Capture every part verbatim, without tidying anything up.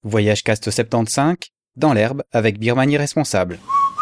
Voyage Cast soixante-quinze, dans l'herbe avec Birmanie responsable.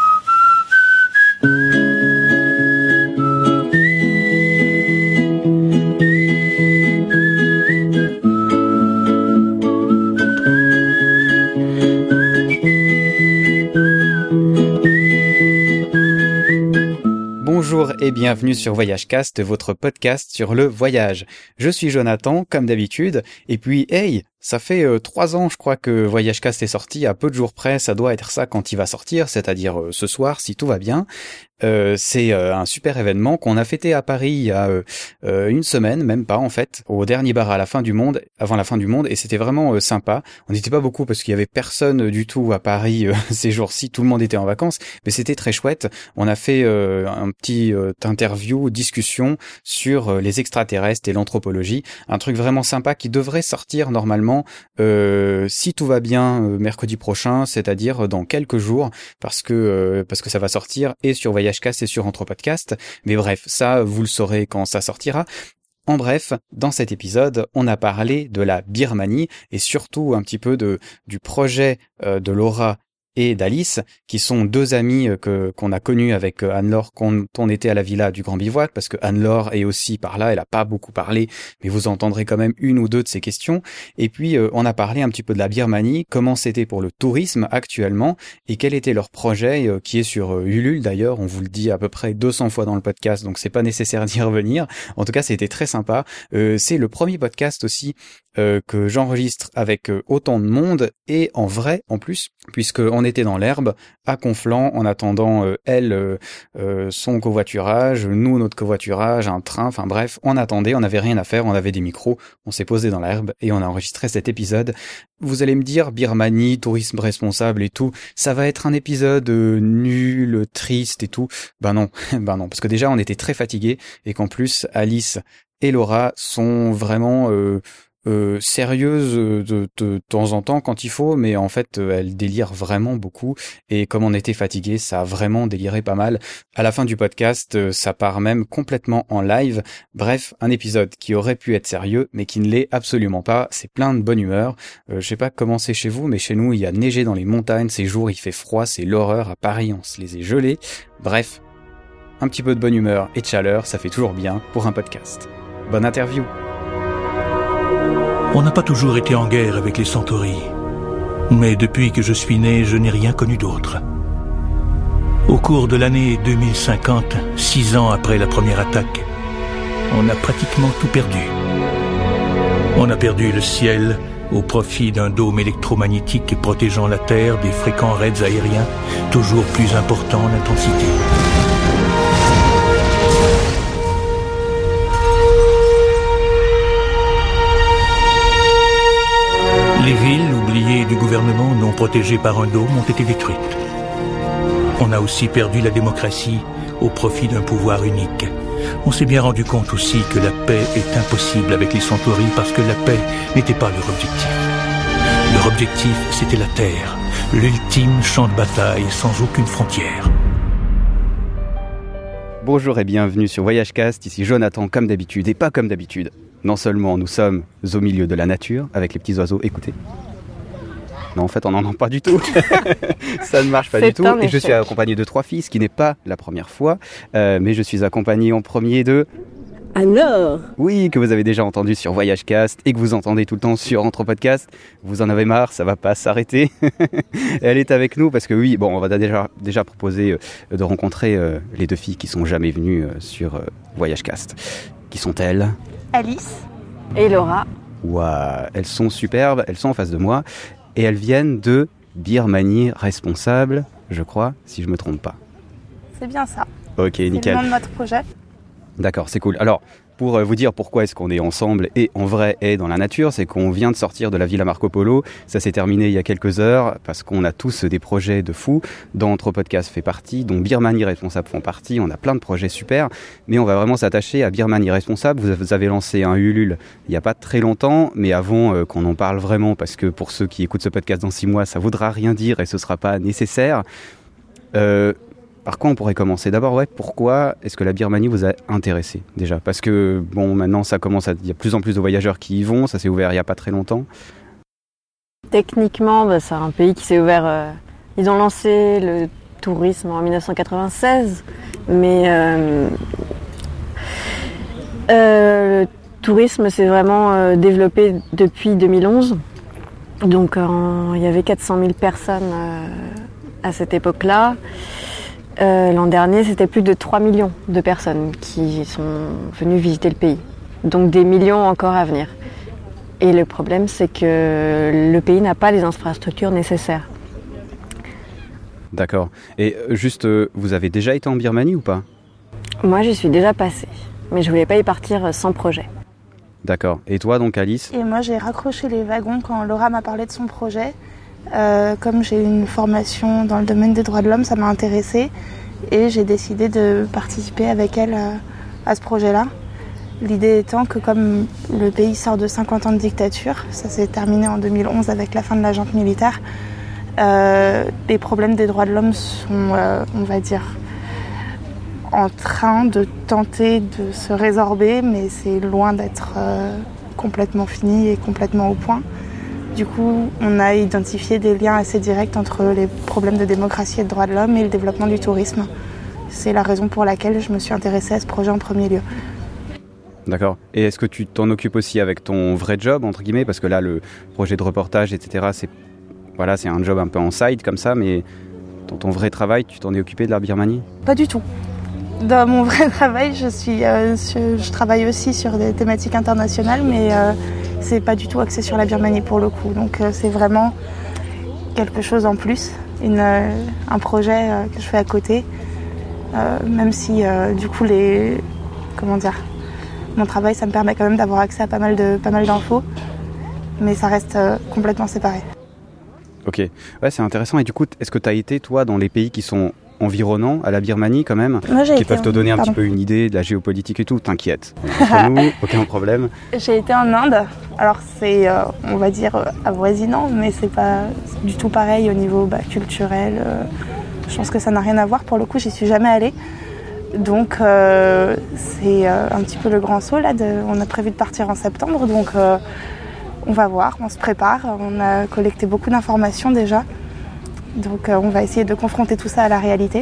Bonjour et bienvenue sur Voyage Cast, votre podcast sur le voyage. Je suis Jonathan, comme d'habitude, et puis hey, ça fait euh, trois ans, je crois, que Voyage Cast est sorti, à peu de jours près, ça doit être ça quand il va sortir, c'est-à-dire euh, ce soir, si tout va bien. Euh, c'est euh, un super événement qu'on a fêté à Paris il y a euh, euh, une semaine, même pas en fait, au dernier bar à la fin du monde, avant la fin du monde, et c'était vraiment euh, sympa. On n'était pas beaucoup parce qu'il y avait personne du tout à Paris euh, ces jours-ci, tout le monde était en vacances, mais c'était très chouette. On a fait euh, un petit euh, interview, discussion sur euh, les extraterrestres et l'anthropologie, un truc vraiment sympa qui devrait sortir normalement euh, si tout va bien euh, mercredi prochain, c'est-à-dire dans quelques jours, parce que euh, parce que ça va sortir et sur Voyage Cast et sur Anthropodcast, mais bref, ça vous le saurez quand ça sortira. En bref, dans cet épisode, on a parlé de la Birmanie et surtout un petit peu de du projet euh, de Laura et d'Alice, qui sont deux amies que qu'on a connues avec Anne-Laure quand on était à la villa du Grand Bivouac, parce que Anne-Laure est aussi par là, elle a pas beaucoup parlé, mais vous entendrez quand même une ou deux de ses questions. Et puis, euh, on a parlé un petit peu de la Birmanie, comment c'était pour le tourisme actuellement, et quel était leur projet, euh, qui est sur euh, Ulule d'ailleurs, on vous le dit à peu près deux cents fois dans le podcast, donc c'est pas nécessaire d'y revenir. En tout cas, c'était très sympa. Euh, c'est le premier podcast aussi euh, que j'enregistre avec euh, autant de monde, et en vrai, en plus, puisque on était dans l'herbe, à Conflans, en attendant, euh, elle, euh, euh, son covoiturage, nous, notre covoiturage, un train, enfin bref, on attendait, on n'avait rien à faire, on avait des micros, on s'est posé dans l'herbe et on a enregistré cet épisode. Vous allez me dire, Birmanie, tourisme responsable et tout, ça va être un épisode euh, nul, triste et tout. Ben non, ben non, parce que déjà, on était très fatigués et qu'en plus, Alice et Laura sont vraiment... Euh, Euh, sérieuse de, de, de temps en temps quand il faut, mais en fait euh, elle délire vraiment beaucoup, et comme on était fatigué, ça a vraiment déliré pas mal. À la fin du podcast, euh, ça part même complètement en live. Bref, un épisode qui aurait pu être sérieux, mais qui ne l'est absolument pas. C'est plein de bonne humeur. Euh, je sais pas comment c'est chez vous, mais chez nous il y a neigé dans les montagnes, ces jours il fait froid, c'est l'horreur. À Paris on se les est gelés. Bref, un petit peu de bonne humeur et de chaleur, ça fait toujours bien pour un podcast. Bonne interview. On n'a pas toujours été en guerre avec les Centauri, mais depuis que je suis né, je n'ai rien connu d'autre. Au cours de l'année deux mille cinquante, six ans après la première attaque, on a pratiquement tout perdu. On a perdu le ciel au profit d'un dôme électromagnétique protégeant la Terre des fréquents raids aériens, toujours plus importants en intensité. Les villes oubliées du gouvernement, non protégées par un dôme, ont été détruites. On a aussi perdu la démocratie au profit d'un pouvoir unique. On s'est bien rendu compte aussi que la paix est impossible avec les Centauri parce que la paix n'était pas leur objectif. Leur objectif, c'était la Terre, l'ultime champ de bataille sans aucune frontière. Bonjour et bienvenue sur Voyage Cast, ici Jonathan comme d'habitude, et pas comme d'habitude. Non seulement nous sommes au milieu de la nature, avec les petits oiseaux, écoutez. Non, en fait, on n'en entend pas du tout. Ça ne marche pas C'est du tout. Et je suis accompagné de trois filles, ce qui n'est pas la première fois. Euh, mais je suis accompagné en premier de... Anne-Laure. Oui, que vous avez déjà entendu sur Voyage Cast et que vous entendez tout le temps sur Anthropodcast. Vous en avez marre, ça va pas s'arrêter. Elle est avec nous parce que oui, bon, on va déjà, déjà proposer euh, de rencontrer euh, les deux filles qui sont jamais venues euh, sur euh, Voyage Cast. Qui sont-elles ? Alice et Laura. Ouah, elles sont superbes, elles sont en face de moi et elles viennent de Birmanie responsable, je crois, si je me trompe pas. C'est bien ça. Ok, nickel. C'est le nom de notre projet. D'accord, c'est cool. Alors, pour vous dire pourquoi est-ce qu'on est ensemble et en vrai est dans la nature, c'est qu'on vient de sortir de la Villa Marco Polo. Ça s'est terminé il y a quelques heures parce qu'on a tous des projets de fous, dont Anthropodcast fait partie, dont Birmanie Responsable font partie. On a plein de projets super, mais on va vraiment s'attacher à Birmanie Responsable. Vous avez lancé un Ulule il n'y a pas très longtemps, mais avant euh, qu'on en parle vraiment, parce que pour ceux qui écoutent ce podcast dans six mois, ça voudra rien dire et ce sera pas nécessaire. Euh, Par quoi on pourrait commencer ? D'abord, ouais, pourquoi est-ce que la Birmanie vous a intéressé déjà ? Parce que bon, maintenant ça commence à, il y a de plus en plus de voyageurs qui y vont, ça s'est ouvert il y a pas très longtemps. Techniquement, bah, c'est un pays qui s'est ouvert... Euh, ils ont lancé le tourisme en dix-neuf cent quatre-vingt-seize, mais euh, euh, le tourisme s'est vraiment euh, développé depuis deux mille onze. Donc euh, il y avait quatre cent mille personnes euh, à cette époque-là. Euh, l'an dernier, c'était plus de trois millions de personnes qui sont venues visiter le pays. Donc des millions encore à venir. Et le problème, c'est que le pays n'a pas les infrastructures nécessaires. D'accord. Et juste, vous avez déjà été en Birmanie ou pas ? Moi, j'y suis déjà passée, mais je voulais pas y partir sans projet. D'accord. Et toi, donc, Alice ? Et moi, j'ai raccroché les wagons quand Laura m'a parlé de son projet. Euh, comme j'ai une formation dans le domaine des droits de l'homme, ça m'a intéressée. Et j'ai décidé de participer avec elle à, à ce projet-là. L'idée étant que comme le pays sort de cinquante ans de dictature, ça s'est terminé en deux mille onze avec la fin de la junte militaire, euh, les problèmes des droits de l'homme sont, euh, on va dire, en train de tenter de se résorber, mais c'est loin d'être euh, complètement fini et complètement au point. Du coup, on a identifié des liens assez directs entre les problèmes de démocratie et de droits de l'homme et le développement du tourisme. C'est la raison pour laquelle je me suis intéressée à ce projet en premier lieu. D'accord. Et est-ce que tu t'en occupes aussi avec ton vrai job, entre guillemets ? Parce que là, le projet de reportage, et cetera, c'est, voilà, c'est un job un peu en side comme ça, mais dans ton vrai travail, tu t'en es occupé de la Birmanie ? Pas du tout. Dans mon vrai travail, je, suis, euh, je, je travaille aussi sur des thématiques internationales, mais euh, c'est pas du tout axé sur la Birmanie pour le coup. Donc euh, c'est vraiment quelque chose en plus, une, euh, un projet euh, que je fais à côté, euh, même si euh, du coup les, comment dire, mon travail, ça me permet quand même d'avoir accès à pas mal de pas mal d'infos, mais ça reste euh, complètement séparé. Ok, ouais, c'est intéressant. Et du coup, est-ce que tu as été, toi, dans les pays qui sont environnants à la Birmanie, quand même, Moi, j'ai qui été peuvent te en... donner un Pardon. petit peu une idée de la géopolitique et tout ? T'inquiète, entre nous, aucun problème. J'ai été en Inde. Alors c'est, euh, on va dire, euh, avoisinant, mais c'est pas du tout pareil au niveau bah, culturel. Euh, je pense que ça n'a rien à voir. Pour le coup, j'y suis jamais allée. Donc euh, c'est euh, un petit peu le grand saut là. De, on a prévu de partir en septembre, donc euh, on va voir, on se prépare. On a collecté beaucoup d'informations déjà, donc euh, on va essayer de confronter tout ça à la réalité.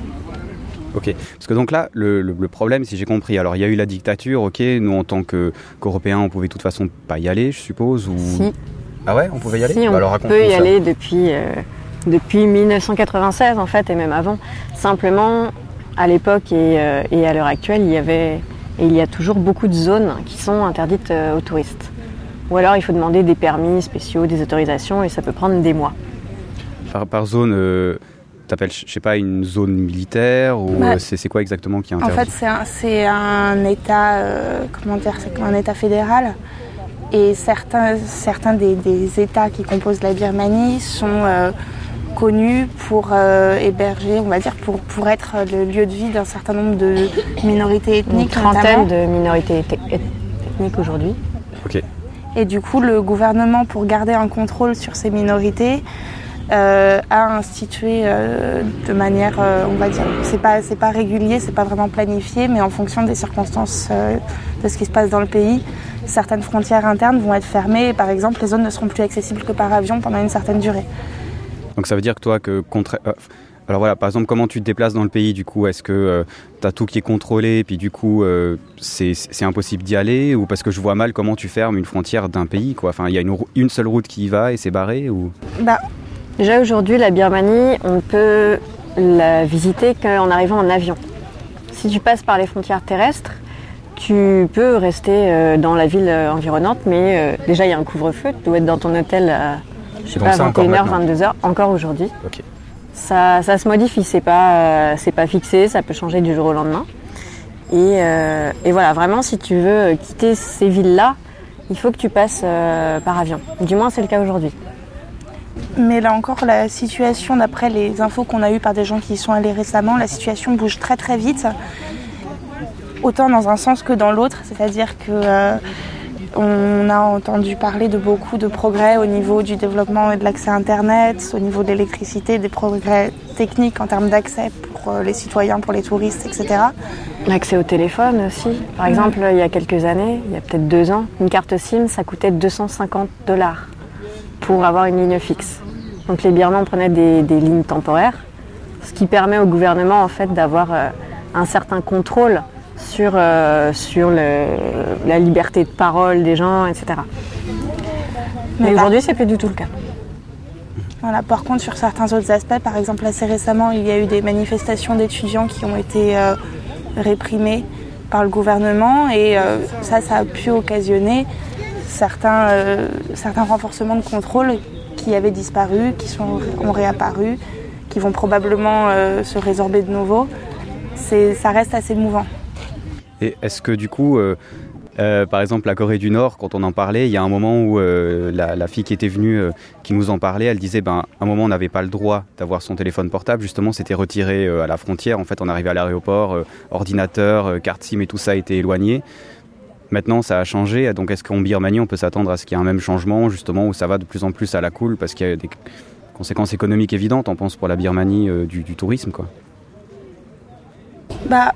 Ok, parce que donc là, le, le, le problème, si j'ai compris, alors il y a eu la dictature, ok, nous en tant que, qu'Européens, on pouvait de toute façon pas y aller, je suppose, ou... Si. Ah ouais, on pouvait y aller ? Si, on bah alors, peut y ça. aller depuis, euh, depuis dix-neuf cent quatre-vingt-seize en fait, et même avant. Simplement, à l'époque et, euh, et à l'heure actuelle, il y avait et il y a toujours beaucoup de zones qui sont interdites euh, aux touristes. Ou alors il faut demander des permis spéciaux, des autorisations, et ça peut prendre des mois. Par, par zone, euh, t'appelles, je sais pas, une zone militaire, ou bah, c'est, c'est quoi exactement qui est interdit ? En fait, c'est un, c'est un État, euh, comment dire, c'est comme un État fédéral. Et certains, certains des, des États qui composent la Birmanie sont euh, connus pour euh, héberger, on va dire, pour, pour être le lieu de vie d'un certain nombre de minorités ethniques. Une trentaine notamment. de minorités ethniques aujourd'hui. Ok. Et du coup, le gouvernement, pour garder un contrôle sur ces minorités, euh, a institué euh, de manière, euh, on va dire, c'est pas, c'est pas régulier, c'est pas vraiment planifié, mais en fonction des circonstances euh, de ce qui se passe dans le pays, certaines frontières internes vont être fermées et par exemple les zones ne seront plus accessibles que par avion pendant une certaine durée. Donc ça veut dire que toi, que contre... euh, alors voilà, par exemple, comment tu te déplaces dans le pays du coup ? Est-ce que euh, tu as tout qui est contrôlé et puis du coup euh, c'est, c'est impossible d'y aller ? Ou parce que je vois mal comment tu fermes une frontière d'un pays, quoi. Enfin, il y a une, une seule route qui y va et c'est barré ou... Bah, Déjà aujourd'hui, la Birmanie, on peut la visiter qu'en arrivant en avion. Si tu passes par les frontières terrestres, tu peux rester dans la ville environnante, mais déjà il y a un couvre-feu, tu dois être dans ton hôtel à je sais pas, vingt et une heures, vingt-deux heures, encore aujourd'hui. Okay. Ça, ça se modifie, c'est pas, c'est pas fixé, ça peut changer du jour au lendemain. Et, euh, et voilà, vraiment, si tu veux quitter ces villes-là, il faut que tu passes euh, par avion. Du moins, c'est le cas aujourd'hui. Mais là encore, la situation, d'après les infos qu'on a eues par des gens qui y sont allés récemment, la situation bouge très très vite, autant dans un sens que dans l'autre, c'est-à-dire que euh, on a entendu parler de beaucoup de progrès au niveau du développement et de l'accès à Internet, au niveau de l'électricité, des progrès techniques en termes d'accès pour les citoyens, pour les touristes, et cetera. L'accès au téléphone aussi. Par mmh. exemple, il y a quelques années, il y a peut-être deux ans, une carte SIM, ça coûtait deux cent cinquante dollars. pour avoir une ligne fixe. Donc les Birmans prenaient des, des lignes temporaires, ce qui permet au gouvernement en fait d'avoir euh, un certain contrôle sur, euh, sur le, la liberté de parole des gens, et cetera. Mais, Mais aujourd'hui, c'est plus du tout le cas. Voilà, par contre, sur certains autres aspects, par exemple, assez récemment, il y a eu des manifestations d'étudiants qui ont été euh, réprimées par le gouvernement et euh, ça, ça a pu occasionner certains, euh, certains renforcements de contrôle qui avaient disparu, qui sont, ont réapparu, qui vont probablement euh, se résorber de nouveau. C'est, ça reste assez mouvant. Et est-ce que du coup, euh, euh, par exemple, la Corée du Nord, quand on en parlait, il y a un moment où euh, la, la fille qui était venue, euh, qui nous en parlait, elle disait, ben, à un moment, on n'avait pas le droit d'avoir son téléphone portable. Justement, c'était retiré euh, à la frontière. En fait, on arrivait à l'aéroport, euh, ordinateur, euh, carte SIM et tout ça était éloigné. Maintenant, ça a changé. Donc, est-ce qu'en Birmanie, on peut s'attendre à ce qu'il y ait un même changement, justement, où ça va de plus en plus à la cool, parce qu'il y a des conséquences économiques évidentes, on pense, pour la Birmanie, euh, du, du tourisme, quoi. Bah,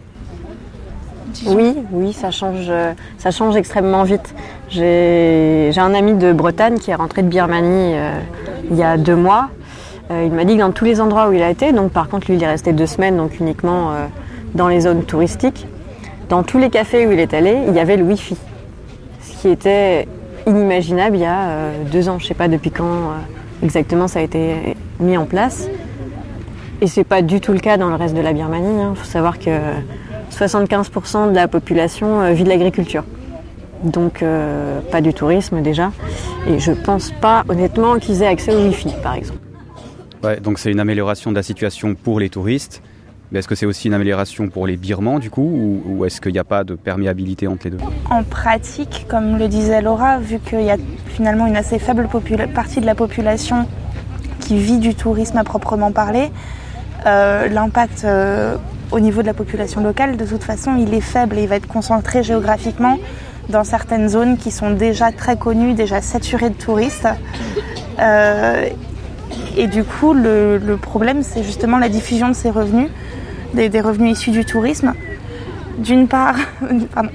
oui, oui, ça change, ça change extrêmement vite. J'ai, j'ai un ami de Bretagne qui est rentré de Birmanie euh, il y a deux mois. Euh, il m'a dit que dans tous les endroits où il a été, donc par contre lui il est resté deux semaines, donc uniquement euh, dans les zones touristiques, dans tous les cafés où il est allé, il y avait le Wi-Fi. Ce qui était inimaginable il y a euh, deux ans. Je ne sais pas depuis quand euh, exactement ça a été mis en place. Et c'est pas du tout le cas dans le reste de la Birmanie. Il hein. faut savoir que soixante-quinze pour cent de la population euh, vit de l'agriculture. Donc euh, pas du tourisme déjà. Et je pense pas honnêtement qu'ils aient accès au Wi-Fi par exemple. Ouais, donc c'est une amélioration de la situation pour les touristes. Mais est-ce que c'est aussi une amélioration pour les Birmans du coup, ou, ou est-ce qu'il n'y a pas de perméabilité entre les deux ? En pratique, comme le disait Laura, vu qu'il y a finalement une assez faible popula- partie de la population qui vit du tourisme à proprement parler, euh, l'impact euh, au niveau de la population locale, de toute façon, il est faible et il va être concentré géographiquement dans certaines zones qui sont déjà très connues, déjà saturées de touristes. Euh, et du coup, le, le problème, c'est justement la diffusion de ces revenus, des, des revenus issus du tourisme. D'une part, pardon.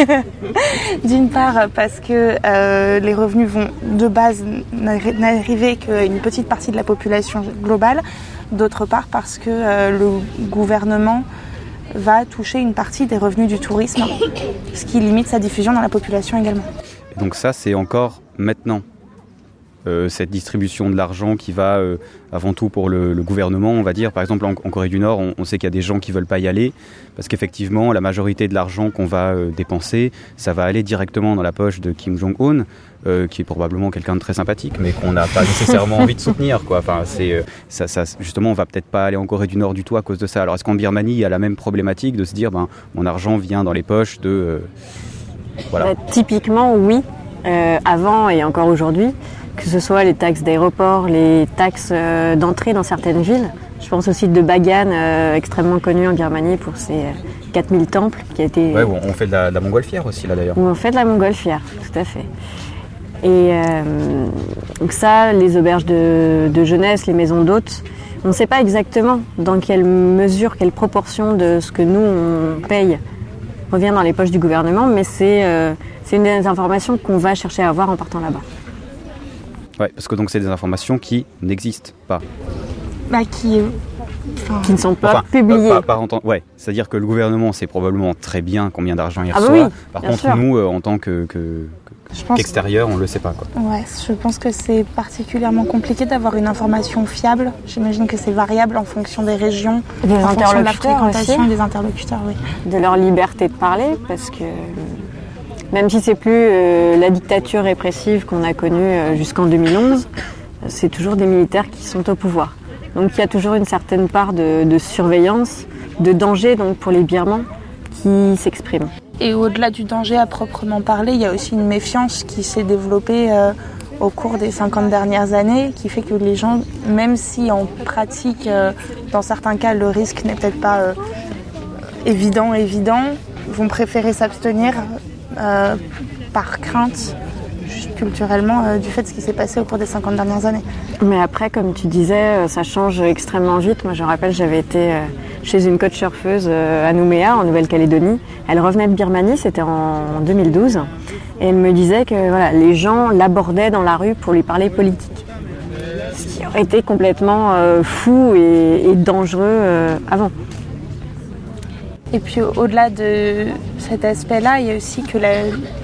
D'une part parce que euh, les revenus vont de base n'arriver qu'à une petite partie de la population globale. D'autre part parce que euh, le gouvernement va toucher une partie des revenus du tourisme, ce qui limite sa diffusion dans la population également. Et donc ça, c'est encore maintenant euh, cette distribution de l'argent qui va euh, avant tout pour le, le gouvernement, on va dire. Par exemple, en, en Corée du Nord, on, on sait qu'il y a des gens qui ne veulent pas y aller parce qu'effectivement, la majorité de l'argent qu'on va euh, dépenser, ça va aller directement dans la poche de Kim Jong-un, euh, qui est probablement quelqu'un de très sympathique, mais qu'on n'a pas nécessairement envie de soutenir, quoi. Enfin, c'est, euh, ça, ça, justement, on ne va peut-être pas aller en Corée du Nord du tout à cause de ça. Alors, est-ce qu'en Birmanie, il y a la même problématique de se dire, ben, mon argent vient dans les poches de... Euh, voilà. Bah, typiquement, oui. Euh, avant et encore aujourd'hui, que ce soit les taxes d'aéroport, les taxes euh, d'entrée dans certaines villes. Je pense aussi de Bagan, euh, extrêmement connu en Birmanie pour ses euh, quatre mille temples. Qui a été, ouais, on fait de la, de la montgolfière aussi, là, d'ailleurs. Où on fait de la montgolfière, tout à fait. Et euh, donc ça, les auberges de, de jeunesse, les maisons d'hôtes, on ne sait pas exactement dans quelle mesure, quelle proportion de ce que nous, on paye revient dans les poches du gouvernement, mais c'est, euh, c'est une des informations qu'on va chercher à avoir en partant là-bas. Ouais, parce que donc c'est des informations qui n'existent pas. Bah, qui, enfin, qui ne sont pas enfin, publiées. Pas, pas, pas, ouais, c'est-à-dire que le gouvernement sait probablement très bien combien d'argent il ah reçoit. Bah oui, Par contre, sûr. nous, euh, en tant que, que, que qu'extérieur, on ne le sait pas, quoi. Ouais, je pense que c'est particulièrement compliqué d'avoir une information fiable. J'imagine que c'est variable en fonction des régions, des en fonction de la fréquentation aussi. des interlocuteurs, oui. De leur liberté de parler, parce que même si c'est plus euh, la dictature répressive qu'on a connue euh, jusqu'en deux mille onze, c'est toujours des militaires qui sont au pouvoir. Donc il y a toujours une certaine part de, de surveillance, de danger donc pour les Birmans qui s'expriment. Et au-delà du danger à proprement parler, il y a aussi une méfiance qui s'est développée euh, au cours des cinquante dernières années, qui fait que les gens, même si en pratique, euh, dans certains cas, le risque n'est peut-être pas euh, évident, évident, vont préférer s'abstenir euh, par crainte, juste culturellement, euh, du fait de ce qui s'est passé au cours des cinquante dernières années. Mais après, comme tu disais, ça change extrêmement vite. Moi, je me rappelle, j'avais été chez une coach surfeuse à Nouméa, en Nouvelle-Calédonie. Elle revenait de Birmanie, c'était en deux mille douze. Et elle me disait que voilà, les gens l'abordaient dans la rue pour lui parler politique. ce qui aurait été complètement euh, fou et, et dangereux euh, avant. Et puis au-delà de cet aspect-là, il y a aussi que la,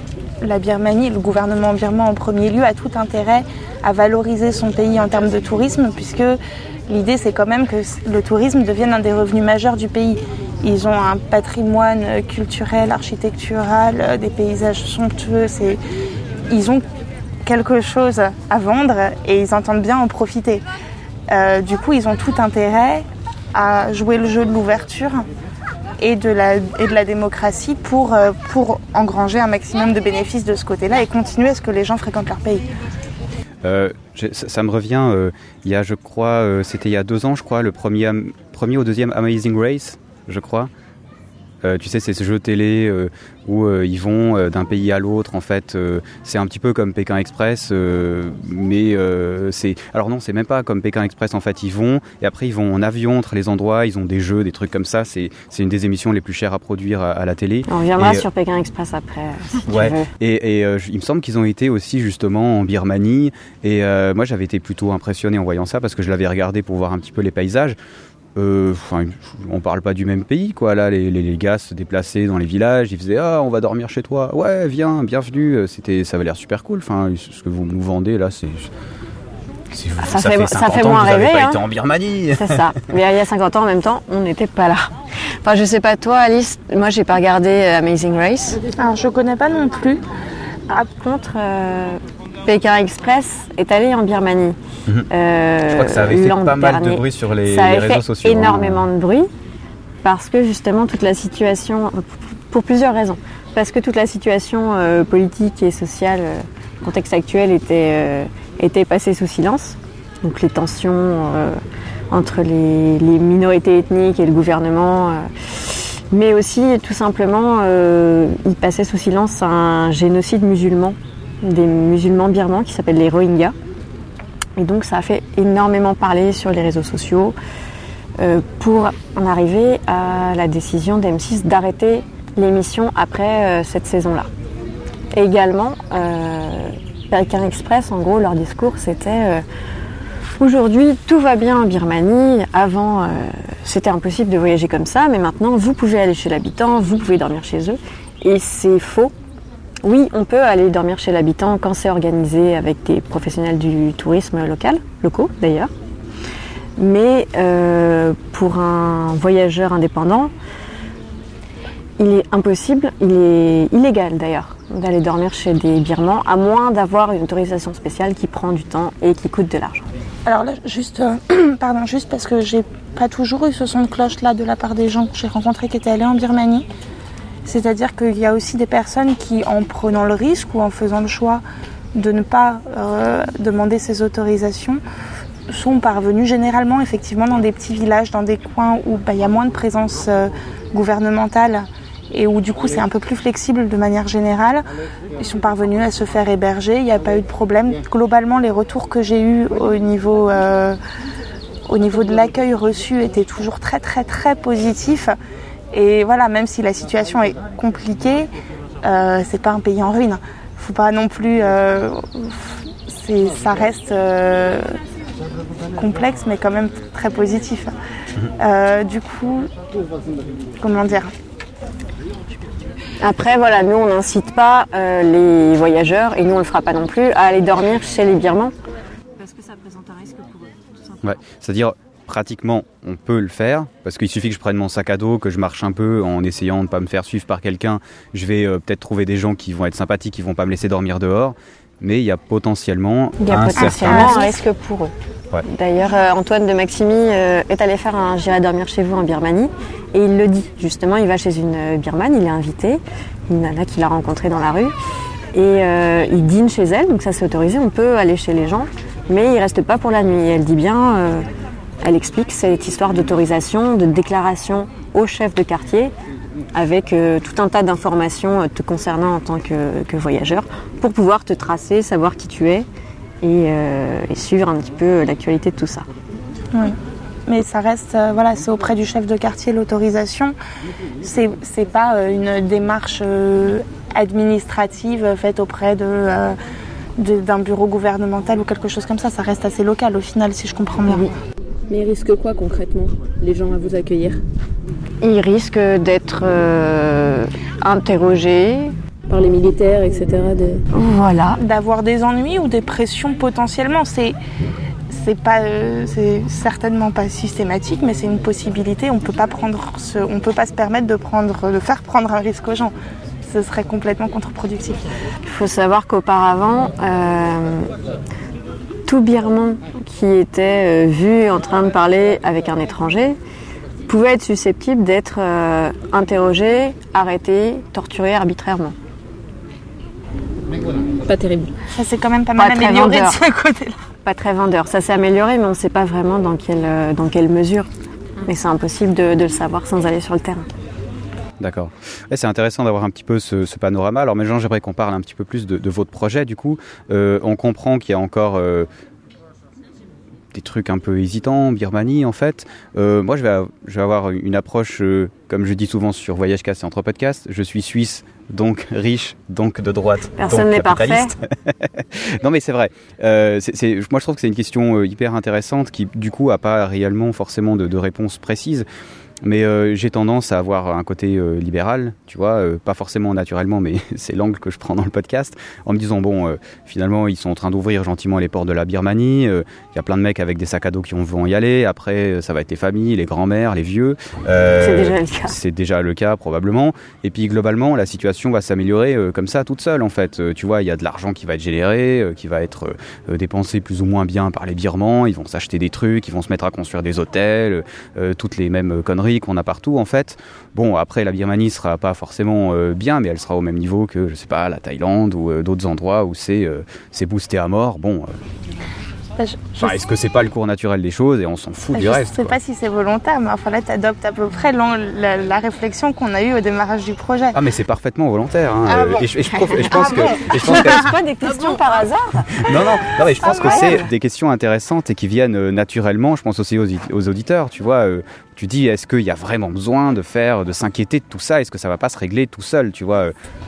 la Birmanie, le gouvernement birman en premier lieu, a tout intérêt à valoriser son pays en termes de tourisme, puisque l'idée c'est quand même que le tourisme devienne un des revenus majeurs du pays. Ils ont un patrimoine culturel, architectural, des paysages somptueux, c'est... ils ont quelque chose à vendre et ils entendent bien en profiter. Euh, du coup, ils ont tout intérêt à jouer le jeu de l'ouverture et de la, et de la démocratie pour, pour engranger un maximum de bénéfices de ce côté-là et continuer à ce que les gens fréquentent leur pays. Euh, ça, ça me revient, euh, il y a, je crois, euh, c'était il y a deux ans, je crois, le premier, premier ou deuxième Amazing Race, je crois. Euh, tu sais, c'est ce jeu télé euh, où euh, ils vont euh, d'un pays à l'autre. En fait, euh, c'est un petit peu comme Pékin Express, euh, mais euh, c'est. Alors non, c'est même pas comme Pékin Express. En fait, ils vont et après ils vont en avion entre les endroits. Ils ont des jeux, des trucs comme ça. C'est c'est une des émissions les plus chères à produire à, à la télé. On reviendra et, sur Pékin Express après. Si ouais. tu veux. Et, et euh, il me semble qu'ils ont été aussi justement en Birmanie. Et euh, moi, j'avais été plutôt impressionné en voyant ça parce que je l'avais regardé pour voir un petit peu les paysages. Euh, on parle pas du même pays, quoi. Là, les, les, les gars se déplaçaient dans les villages, ils faisaient ah, on va dormir chez toi. Ouais, viens, bienvenue. C'était, ça avait l'air super cool. Enfin, ce que vous nous vendez là, c'est. c'est ça, ça fait, fait ça fait ans moins que vous rêver. n'avez pas hein. été en Birmanie. C'est ça. Mais il y a cinquante ans, en même temps, on n'était pas là. Enfin, je sais pas toi, Alice. Moi, j'ai pas regardé Amazing Race. Alors, je connais pas non plus. Par contre, euh, Pékin Express est allé en Birmanie. Mmh. Euh, je crois que ça avait fait pas mal de bruit sur les, ça les avait réseaux fait sociaux. Énormément hein. de bruit parce que justement toute la situation, pour plusieurs raisons, parce que toute la situation euh, politique et sociale, euh, contexte actuel était euh, était passée sous silence. Donc les tensions euh, entre les, les minorités ethniques et le gouvernement. Euh, mais aussi tout simplement euh, il passait sous silence un génocide musulman, des musulmans birmans qui s'appellent les Rohingyas. Et donc ça a fait énormément parler sur les réseaux sociaux euh, pour en arriver à la décision d'M six d'arrêter l'émission après euh, cette saison-là. Et également, euh, Pékin Express, en gros, leur discours c'était euh, aujourd'hui tout va bien en Birmanie, avant euh, c'était impossible de voyager comme ça, mais maintenant vous pouvez aller chez l'habitant, vous pouvez dormir chez eux. Et c'est faux. Oui, on peut aller dormir chez l'habitant quand c'est organisé avec des professionnels du tourisme local, locaux d'ailleurs. Mais euh, pour un voyageur indépendant, il est impossible, il est illégal d'ailleurs, d'aller dormir chez des Birmans, à moins d'avoir une autorisation spéciale qui prend du temps et qui coûte de l'argent. Alors là, juste, euh, pardon, juste parce que j'ai pas toujours eu ce son de cloche-là de la part des gens que j'ai rencontrés qui étaient allés en Birmanie. C'est-à-dire qu'il y a aussi des personnes qui, en prenant le risque ou en faisant le choix de ne pas euh, demander ces autorisations, sont parvenues généralement effectivement dans des petits villages, dans des coins où bah, y a moins de présence euh, gouvernementale et où du coup c'est un peu plus flexible de manière générale. Ils sont parvenus à se faire héberger, il n'y a pas eu de problème. Globalement, les retours que j'ai eus au niveau, euh, au niveau de l'accueil reçu étaient toujours très très très positifs. Et voilà, même si la situation est compliquée, euh, c'est pas un pays en ruine. Faut pas non plus, euh, c'est, ça reste euh, complexe, mais quand même très positif. Euh, du coup, comment dire ? Après, voilà, nous on n'incite pas euh, les voyageurs, et nous on le fera pas non plus, à aller dormir chez les Birmans. Parce que ça présente un risque pour eux, tout simplement. Ouais, c'est-à-dire. Pratiquement, on peut le faire, parce qu'il suffit que je prenne mon sac à dos, que je marche un peu en essayant de ne pas me faire suivre par quelqu'un. Je vais euh, peut-être trouver des gens qui vont être sympathiques, qui ne vont pas me laisser dormir dehors. Mais il y a potentiellement il y a un potentiellement certain un risque pour eux. Ouais. D'ailleurs, euh, Antoine de Maximi euh, est allé faire un « J'irai dormir chez vous » en Birmanie. Et il le dit, justement, il va chez une Birmane, il est invité, une nana qu'il a rencontrée dans la rue. Et euh, il dîne chez elle, donc ça c'est autorisé, on peut aller chez les gens. Mais il ne reste pas pour la nuit. Et elle dit bien... Euh, Elle explique cette histoire d'autorisation, de déclaration au chef de quartier avec euh, tout un tas d'informations euh, te concernant en tant que, que voyageur pour pouvoir te tracer, savoir qui tu es et, euh, et suivre un petit peu l'actualité de tout ça. Oui, mais ça reste, euh, voilà, c'est auprès du chef de quartier l'autorisation. C'est, c'est pas euh, une démarche euh, administrative faite auprès de... Euh, de, d'un bureau gouvernemental ou quelque chose comme ça. Ça reste assez local au final, si je comprends bien. Oui. Mais ils risquent quoi concrètement, les gens à vous accueillir ? Ils risquent d'être euh, interrogés. Par les militaires, et cetera. Des... Voilà. D'avoir des ennuis ou des pressions potentiellement. C'est, c'est, pas, euh, c'est certainement pas systématique, mais c'est une possibilité. On peut pas prendre ce, on peut pas se permettre de, prendre, de faire prendre un risque aux gens. Ce serait complètement contre-productif. Il faut savoir qu'auparavant, euh, tout Birman qui était euh, vu en train de parler avec un étranger pouvait être susceptible d'être euh, interrogé, arrêté, torturé arbitrairement. Pas terrible. Ça s'est quand même pas mal Pas amélioré de ce côté-là. Pas très vendeur. Ça s'est amélioré, mais on ne sait pas vraiment dans quelle, dans quelle mesure. Mais c'est impossible de, de le savoir sans aller sur le terrain. D'accord. Ouais, c'est intéressant d'avoir un petit peu ce, ce panorama. Alors maintenant, j'aimerais qu'on parle un petit peu plus de, de votre projet. Du coup, euh, on comprend qu'il y a encore euh, des trucs un peu hésitants en Birmanie, en fait. Euh, moi, je vais, je vais avoir une approche, euh, comme je dis souvent sur VoyageCast et Entre Podcasts. Je suis suisse, donc riche, donc de droite. Personne n'est parfait. Non, mais c'est vrai. Euh, c'est, c'est, moi, je trouve que c'est une question euh, hyper intéressante qui, du coup, n'a pas réellement forcément de, de réponse précise. Mais euh, j'ai tendance à avoir un côté euh, libéral, tu vois, euh, pas forcément naturellement, mais c'est l'angle que je prends dans le podcast, en me disant, bon, euh, finalement, ils sont en train d'ouvrir gentiment les portes de la Birmanie, il euh, y a plein de mecs avec des sacs à dos qui vont y aller, après, ça va être les familles, les grands-mères, les vieux. Euh, c'est déjà le cas. C'est déjà le cas, probablement. Et puis, globalement, la situation va s'améliorer euh, comme ça, toute seule, en fait. Euh, tu vois, il y a de l'argent qui va être généré, euh, qui va être euh, dépensé plus ou moins bien par les Birmans, ils vont s'acheter des trucs, ils vont se mettre à construire des hôtels, euh, toutes les mêmes conneries qu'on a partout en fait. Bon, après la Birmanie sera pas forcément euh, bien, mais elle sera au même niveau que, je sais pas, la Thaïlande ou euh, d'autres endroits où c'est, euh, c'est boosté à mort. Bon, euh... je, je enfin, est-ce que c'est pas le cours naturel des choses et on s'en fout je du reste? Je sais quoi. pas si c'est volontaire, mais enfin là tu adoptes à peu près la, la, la réflexion qu'on a eue au démarrage du projet. Ah mais c'est parfaitement volontaire. Hein. Ah bon. et, je, et, je, et je pense ah que... Bon. Et je pense que... pose pas des questions ah bon. Par hasard. Non, non, non mais je pense ah, que ouais. c'est des questions intéressantes et qui viennent euh, naturellement. Je pense aussi aux, aux auditeurs, tu vois. Euh, tu dis, est-ce qu'il y a vraiment besoin de faire, de s'inquiéter de tout ça? Est-ce que ça va pas se régler tout seul, tu vois?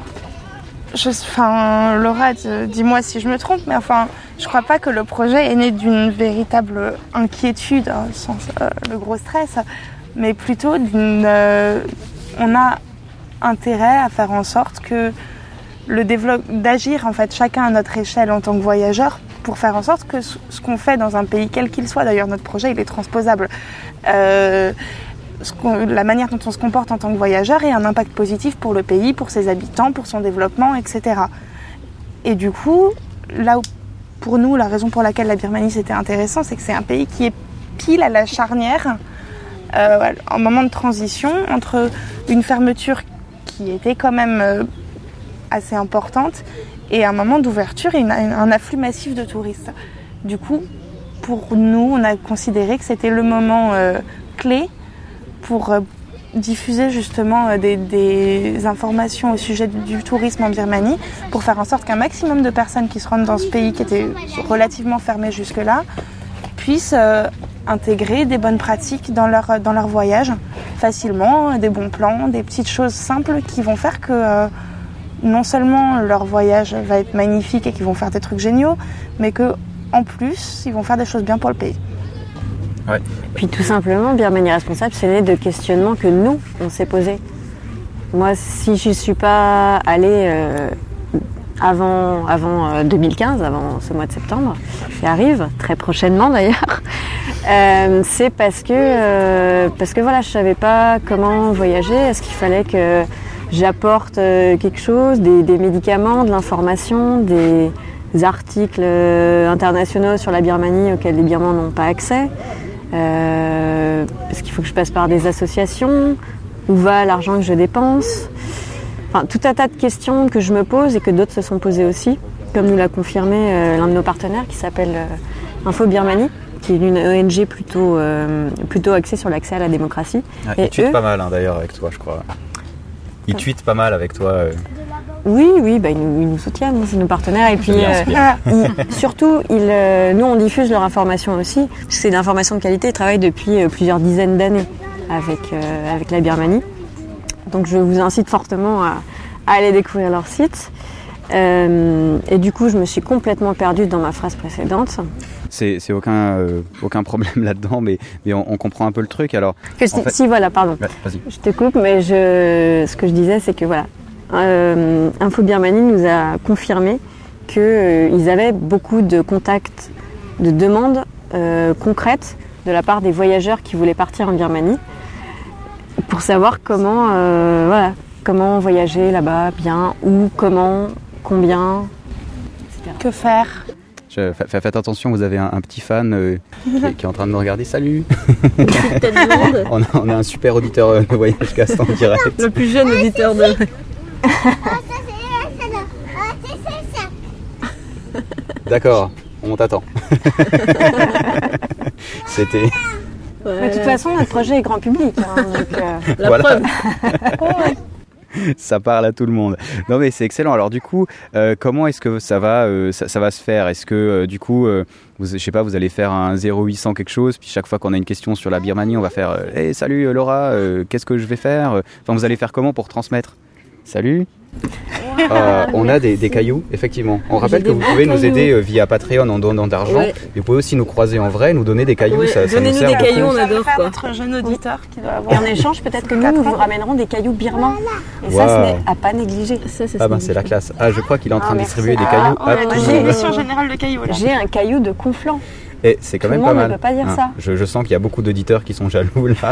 Je, enfin, Laura, dis-moi si je me trompe, mais enfin, je crois pas que le projet est né d'une véritable inquiétude, dans le sens euh, le gros stress, mais plutôt d'une. Euh, on a intérêt à faire en sorte que le développe, d'agir en fait chacun à notre échelle en tant que voyageur pour faire en sorte que ce qu'on fait dans un pays quel qu'il soit, d'ailleurs notre projet il est transposable, euh, ce la manière dont on se comporte en tant que voyageur ait un impact positif pour le pays, pour ses habitants, pour son développement, et cetera. Et du coup, là où pour nous, la raison pour laquelle la Birmanie c'était intéressant, c'est que c'est un pays qui est pile à la charnière, euh, en moment de transition entre une fermeture qui était quand même euh, assez importante et un moment d'ouverture et une, un afflux massif de touristes. Du coup, pour nous, on a considéré que c'était le moment euh, clé pour euh, diffuser justement euh, des, des informations au sujet du, du tourisme en Birmanie, pour faire en sorte qu'un maximum de personnes qui se rendent dans ce pays qui était relativement fermé jusque-là puissent euh, intégrer des bonnes pratiques dans leur, dans leur voyage facilement, des bons plans, des petites choses simples qui vont faire que euh, non seulement leur voyage va être magnifique et qu'ils vont faire des trucs géniaux, mais qu'en plus, ils vont faire des choses bien pour le pays. Ouais. Puis tout simplement, Birmanie Responsable, c'est né de questionnements que nous, on s'est posés. Moi, si je ne suis pas allée euh, avant, avant euh, deux mille quinze, avant ce mois de septembre, qui arrive très prochainement d'ailleurs, euh, c'est parce que, euh, parce que voilà, je ne savais pas comment voyager. Est-ce qu'il fallait que j'apporte euh, quelque chose, des, des médicaments, de l'information, des articles euh, internationaux sur la Birmanie auxquels les Birmans n'ont pas accès? Euh, est-ce qu'il faut que je passe par des associations? Où va l'argent que je dépense? Enfin, tout un tas de questions que je me pose et que d'autres se sont posées aussi, comme nous l'a confirmé euh, l'un de nos partenaires qui s'appelle euh, Info Birmanie, qui est une O N G plutôt, euh, plutôt axée sur l'accès à la démocratie. Ah, et il tweet eux... pas mal hein, d'ailleurs avec toi, je crois. Il tweet pas mal avec toi. Euh... Oui, oui, bah, ils, nous, ils nous soutiennent, c'est nos partenaires. Et puis, euh, ils, surtout, ils, euh, nous, on diffuse leur information aussi. C'est de l'information de qualité. Ils travaillent depuis euh, plusieurs dizaines d'années avec, euh, avec la Birmanie. Donc, je vous incite fortement à, à aller découvrir leur site. Euh, et du coup, je me suis complètement perdue dans ma phrase précédente. C'est, c'est aucun, euh, aucun problème là-dedans, mais, mais on, on comprend un peu le truc. Alors, que si, en fait... si, voilà, pardon. Ouais, vas-y. Je te coupe, mais je, ce que je disais, c'est que voilà, euh, Info Birmanie nous a confirmé qu'ils euh, avaient beaucoup de contacts, de demandes euh, concrètes de la part des voyageurs qui voulaient partir en Birmanie pour savoir comment, euh, voilà, comment voyager là-bas bien, où, comment, combien, et cetera. Que faire? Je, faites, faites attention, vous avez un, un petit fan euh, qui, qui est en train de nous regarder. Salut. on, a, on a un super auditeur euh, de VoyageCast en direct. Le plus jeune auditeur de... D'accord, on t'attend. C'était... Ouais. De toute façon, notre projet est grand public. Hein, donc, euh... La voilà. preuve. Ça parle à tout le monde. Non mais c'est excellent. Alors du coup, euh, comment est-ce que ça va, euh, ça, ça va se faire? Est-ce que euh, du coup, euh, vous, je sais pas, vous allez faire un zéro huit cents quelque chose, puis chaque fois qu'on a une question sur la Birmanie, on va faire euh, hey, salut Laura, euh, qu'est-ce que je vais faire? Enfin, vous allez faire comment pour transmettre? Salut. Euh, on a des, des cailloux, effectivement. On rappelle que vous pouvez nous aider euh, via Patreon en donnant d'argent. Ouais. Et vous pouvez aussi nous croiser en vrai, nous donner des cailloux. Ouais, ça, ça donnez-nous nous des cailloux, beaucoup. on adore quoi. Notre jeune auditeur qui doit avoir. Et en échange, peut-être que nous, nous vous ramènerons des cailloux birmans. Et wow. ça, ce n'est à pas négliger. Ça, ça, ah ben c'est la classe. Ah, je crois qu'il est en train ah, de merci. distribuer des ah, cailloux. On a une distribution générale de cailloux. Là. J'ai un caillou de Conflans. Et c'est quand Tout même le pas monde mal. ne peut pas dire hein. ça. Je, je sens qu'il y a beaucoup d'auditeurs qui sont jaloux là.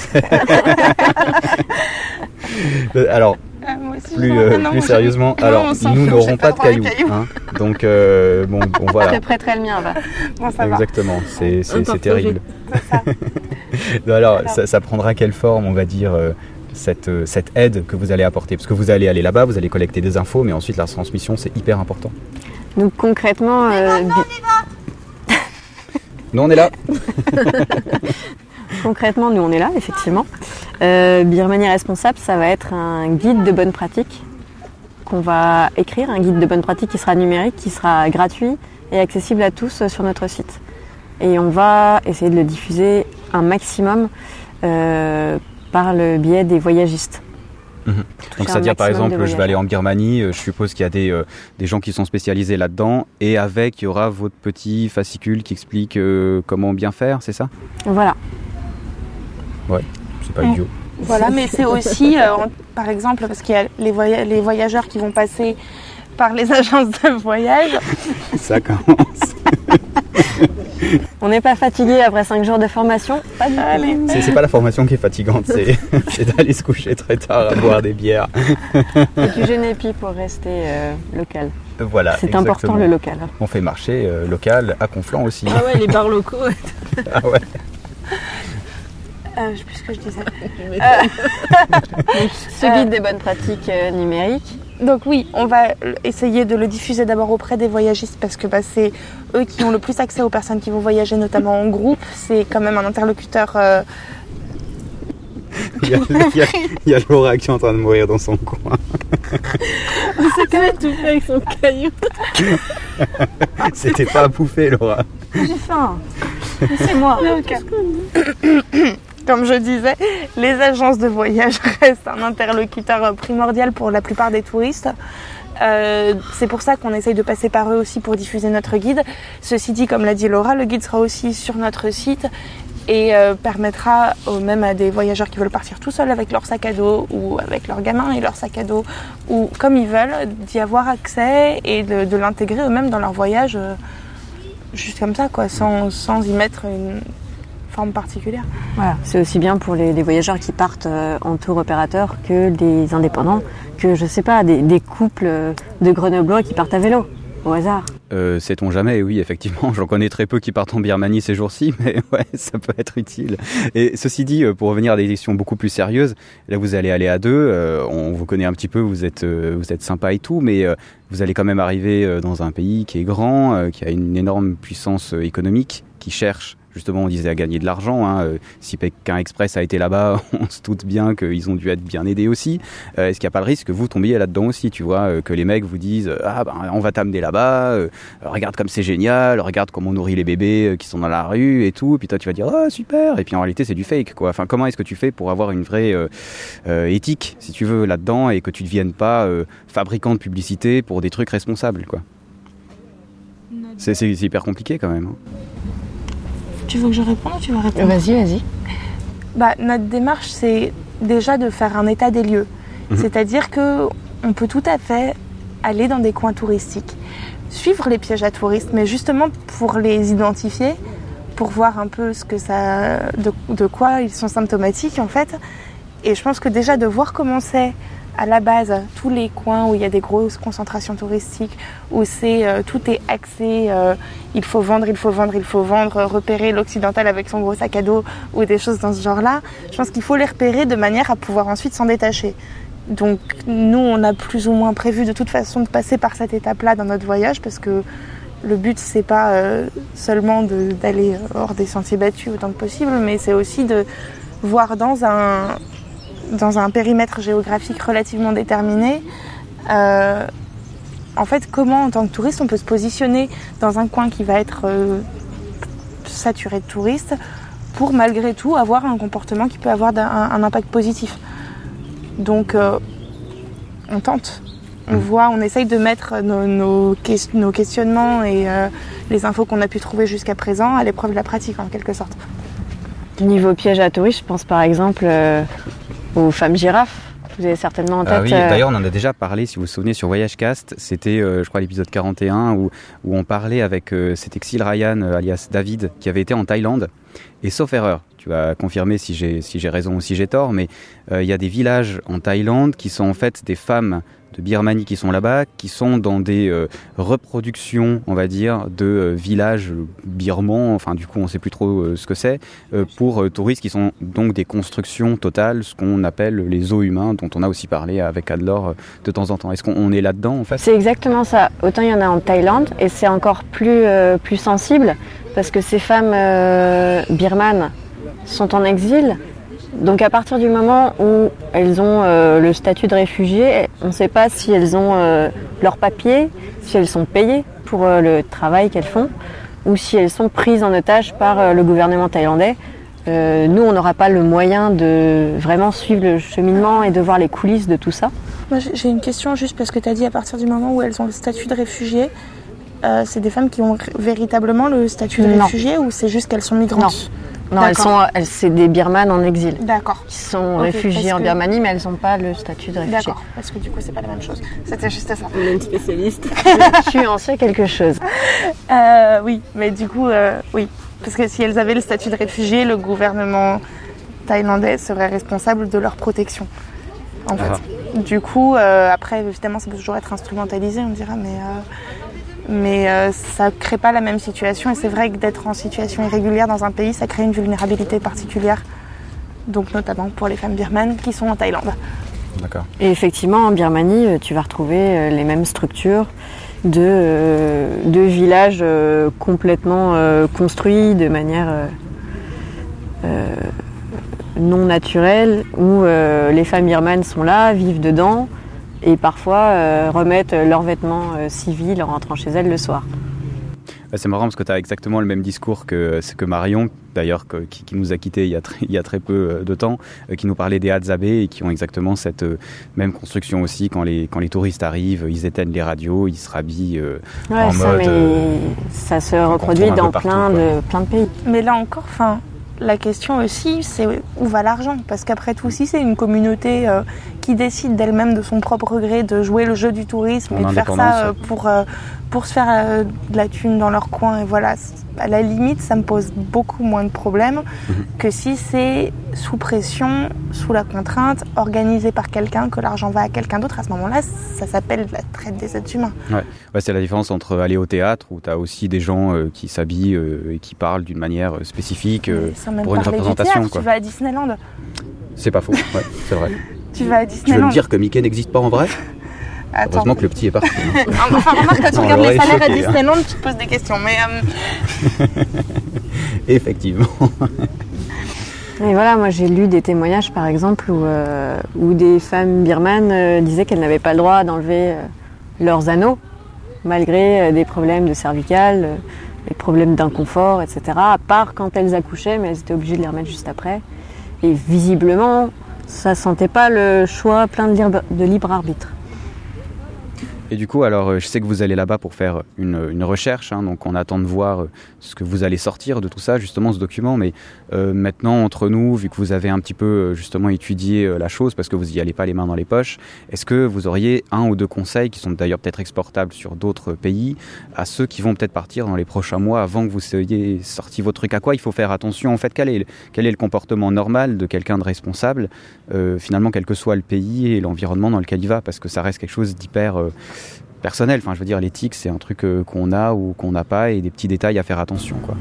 Alors. Ah, moi aussi, plus, non, euh, non, plus moi, sérieusement, non, alors nous n'aurons pas, pas de cailloux, cailloux. Hein, donc euh, bon, bon voilà. Je te prêterai le mien, va. Bon, ça exactement, va. c'est, c'est, c'est terrible. C'est ça. alors, ça, ça prendra quelle forme, on va dire, euh, cette, euh, cette aide que vous allez apporter? Parce que vous allez aller là-bas, vous allez collecter des infos, mais ensuite la transmission, c'est hyper important. Donc concrètement, euh, bi- nous on est là. concrètement, nous on est là, effectivement. Euh, Birmanie Responsable, ça va être un guide de bonne pratique qu'on va écrire, un guide de bonne pratique qui sera numérique, qui sera gratuit et accessible à tous sur notre site. Et on va essayer de le diffuser un maximum euh, par le biais des voyagistes. Mmh. Donc c'est-à-dire par exemple, je vais aller en Birmanie, je suppose qu'il y a des, euh, des gens qui sont spécialisés là-dedans, et avec, il y aura votre petit fascicule qui explique euh, comment bien faire, c'est ça? Voilà. Ouais. C'est pas idiot. Voilà, mais c'est aussi, euh, par exemple, parce qu'il y a les, voy- les voyageurs qui vont passer par les agences de voyage. Ça commence. On n'est pas fatigué après cinq jours de formation? Pas du tout. C'est, c'est pas la formation qui est fatigante, c'est, c'est d'aller se coucher très tard à boire des bières. Et du Genepi pour rester euh, local. Voilà, c'est exactement. Important le local. On fait marché euh, local à Conflans aussi. Ah ouais, les bars locaux. Ah ouais. Euh, je sais plus ce que je disais. Donc, ce guide des bonnes pratiques euh, numériques. Donc oui, on va essayer de le diffuser d'abord auprès des voyagistes parce que bah, c'est eux qui ont le plus accès aux personnes qui vont voyager, notamment en groupe. C'est quand même un interlocuteur... Euh... Il y, a, il, y a, il y a Laura qui est en train de mourir dans son coin. C'est quand même tout fait avec son caillou. C'était pas à bouffer, Laura. J'ai faim. C'est moi. Comme je disais, les agences de voyage restent un interlocuteur primordial pour la plupart des touristes. Euh, c'est pour ça qu'on essaye de passer par eux aussi pour diffuser notre guide. Ceci dit, comme l'a dit Laura, le guide sera aussi sur notre site et euh, permettra euh, même à des voyageurs qui veulent partir tout seuls avec leur sac à dos ou avec leurs gamins et leur sac à dos ou comme ils veulent, d'y avoir accès et de, de l'intégrer eux-mêmes dans leur voyage euh, juste comme ça, quoi, sans, sans y mettre une forme particulière. Voilà, c'est aussi bien pour les, les voyageurs qui partent euh, en tour opérateur que des indépendants, que je sais pas, des, des couples de Grenoblois qui partent à vélo, au hasard. Euh, sait-on jamais, oui, effectivement. J'en connais très peu qui partent en Birmanie ces jours-ci, mais ouais, ça peut être utile. Et ceci dit, pour revenir à des questions beaucoup plus sérieuses, là vous allez aller à deux, euh, on vous connaît un petit peu, vous êtes, euh, vous êtes sympa et tout, mais euh, vous allez quand même arriver dans un pays qui est grand, euh, qui a une énorme puissance économique, qui cherche justement on disait à gagner de l'argent. Hein. Euh, si Pékin Express a été là-bas, on se doute bien qu'ils ont dû être bien aidés aussi. Euh, est-ce qu'il n'y a pas le risque que vous tombiez là-dedans aussi, tu vois, euh, que les mecs vous disent ah ben on va t'amener là-bas, euh, regarde comme c'est génial, regarde comment on nourrit les bébés euh, qui sont dans la rue et tout, puis toi tu vas dire ah oh, super, et puis en réalité c'est du fake quoi. Enfin comment est-ce que tu fais pour avoir une vraie euh, euh, éthique si tu veux là-dedans et que tu ne deviennes pas euh, fabricant de publicité pour des trucs responsables quoi. C'est, c'est, c'est hyper compliqué quand même. Hein. Tu veux que je réponde ou tu veux répondre ? Vas-y, vas-y. Bah, notre démarche, c'est déjà de faire un état des lieux. Mmh. C'est-à-dire qu'on peut tout à fait aller dans des coins touristiques, suivre les pièges à touristes, mais justement pour les identifier, pour voir un peu ce que ça, de, de quoi ils sont symptomatiques en fait. Et je pense que déjà de voir comment c'est à la base, tous les coins où il y a des grosses concentrations touristiques, où c'est, euh, tout est axé, euh, il faut vendre, il faut vendre, il faut vendre, repérer l'occidental avec son gros sac à dos ou des choses dans ce genre-là, je pense qu'il faut les repérer de manière à pouvoir ensuite s'en détacher. Donc nous, on a plus ou moins prévu de toute façon de passer par cette étape-là dans notre voyage parce que le but, c'est pas euh, seulement de, d'aller hors des sentiers battus autant que possible, mais c'est aussi de voir dans un... dans un périmètre géographique relativement déterminé, euh, en fait, comment en tant que touriste on peut se positionner dans un coin qui va être euh, saturé de touristes pour malgré tout avoir un comportement qui peut avoir un, un impact positif. Donc euh, on tente, on voit, on essaye de mettre nos, nos, nos questionnements et euh, les infos qu'on a pu trouver jusqu'à présent à l'épreuve de la pratique en quelque sorte. Niveau piège à touristes, je pense par exemple euh, aux femmes girafes. Vous avez certainement en tête... Ah oui, euh... d'ailleurs on en a déjà parlé, si vous vous souvenez, sur VoyageCast. C'était, euh, je crois, l'épisode quarante et un où, où on parlait avec, euh, c'était Xil Ryan, euh, alias David, qui avait été en Thaïlande. Et sauf erreur, tu vas confirmer si j'ai, si j'ai raison ou si j'ai tort, mais il euh, y a des villages en Thaïlande qui sont en fait des femmes de Birmanie qui sont là-bas, qui sont dans des euh, reproductions, on va dire, de euh, villages birmans, enfin du coup on ne sait plus trop euh, ce que c'est, euh, pour euh, touristes qui sont donc des constructions totales, ce qu'on appelle les zoos humains, dont on a aussi parlé avec Adlor euh, de temps en temps. Est-ce qu'on on est là-dedans en fait ? C'est exactement ça. Autant il y en a en Thaïlande, et c'est encore plus, euh, plus sensible, parce que ces femmes euh, birmanes sont en exil. Donc à partir du moment où elles ont euh, le statut de réfugié, on ne sait pas si elles ont euh, leurs papiers, si elles sont payées pour euh, le travail qu'elles font, ou si elles sont prises en otage par euh, le gouvernement thaïlandais. Euh, nous, on n'aura pas le moyen de vraiment suivre le cheminement et de voir les coulisses de tout ça. Moi, j'ai une question juste parce que tu as dit à partir du moment où elles ont le statut de réfugié, euh, c'est des femmes qui ont véritablement le statut de non. réfugié ou c'est juste qu'elles sont migrantes ? Non. Non, elles sont, elles, c'est des Birmanes en exil. D'accord. Qui sont okay, réfugiés en que... Birmanie, mais elles n'ont pas le statut de réfugié. D'accord, parce que du coup, c'est pas la même chose. C'était juste ça. On est une spécialiste. Je suis en sais quelque chose. Euh, oui, mais du coup, euh, oui. Parce que si elles avaient le statut de réfugié, le gouvernement thaïlandais serait responsable de leur protection. En fait. Ah. Du coup, euh, après, évidemment, ça peut toujours être instrumentalisé, on dira, mais... Euh... mais euh, ça ne crée pas la même situation et c'est vrai que d'être en situation irrégulière dans un pays, ça crée une vulnérabilité particulière, donc notamment pour les femmes birmanes qui sont en Thaïlande. D'accord. Et effectivement, en Birmanie, tu vas retrouver les mêmes structures de, euh, de villages euh, complètement euh, construits de manière euh, euh, non naturelle, où euh, les femmes birmanes sont là, vivent dedans, et parfois euh, remettent leurs vêtements euh, civils en rentrant chez elles le soir. C'est marrant parce que tu as exactement le même discours que, que Marion, d'ailleurs, que, qui, qui nous a quittés il y a, très, il y a très peu de temps, euh, qui nous parlait des Hadzabe et qui ont exactement cette euh, même construction aussi. Quand les, quand les touristes arrivent, ils éteignent les radios, ils se rhabillent euh, ouais, en ça, mode... Mais euh, ça se reproduit dans partout, plein, de, plein de pays. Mais là encore, fin, la question aussi, c'est où va l'argent ? Parce qu'après tout, si c'est une communauté euh, qui décide d'elle-même de son propre gré de jouer le jeu du tourisme en et de faire ça euh, pour, euh, pour se faire euh, de la thune dans leur coin, et voilà, à la limite, ça me pose beaucoup moins de problèmes mmh. que si c'est sous pression, sous la contrainte, organisé par quelqu'un, que l'argent va à quelqu'un d'autre. À ce moment-là, ça s'appelle la traite des êtres humains. Ouais. Ouais, c'est la différence entre aller au théâtre, où tu as aussi des gens euh, qui s'habillent euh, et qui parlent d'une manière spécifique euh, pour une représentation. Du théâtre, quoi. Tu vas à Disneyland. C'est pas faux, ouais, c'est vrai. Tu vas à Disneyland. Tu veux me dire que Mickey n'existe pas en vrai ? Attends. Heureusement que le petit est parti. Hein. Enfin, remarque, quand tu On regardes les l'aurait salaires à choqué, hein. Disneyland, tu te poses des questions. Mais euh, Effectivement. Et voilà, moi j'ai lu des témoignages par exemple où, euh, où des femmes birmanes euh, disaient qu'elles n'avaient pas le droit d'enlever euh, leurs anneaux, malgré euh, des problèmes de cervicales, euh, des problèmes d'inconfort, et cetera. À part quand elles accouchaient, mais elles étaient obligées de les remettre juste après. Et visiblement, ça sentait pas le choix plein de libre, de libre arbitre. Et du coup, alors, je sais que vous allez là-bas pour faire une, une recherche, hein, donc on attend de voir ce que vous allez sortir de tout ça, justement, ce document. Mais euh, maintenant, entre nous, vu que vous avez un petit peu, justement, étudié la chose, parce que vous n'y allez pas les mains dans les poches, est-ce que vous auriez un ou deux conseils, qui sont d'ailleurs peut-être exportables sur d'autres pays, à ceux qui vont peut-être partir dans les prochains mois, avant que vous ayez sorti vos trucs? À quoi il faut faire attention? En fait, quel est, quel est le comportement normal de quelqu'un de responsable, euh, finalement, quel que soit le pays et l'environnement dans lequel il va, parce que ça reste quelque chose d'hyper... Euh, personnel, enfin je veux dire l'éthique c'est un truc euh, qu'on a ou qu'on n'a pas et des petits détails à faire attention quoi.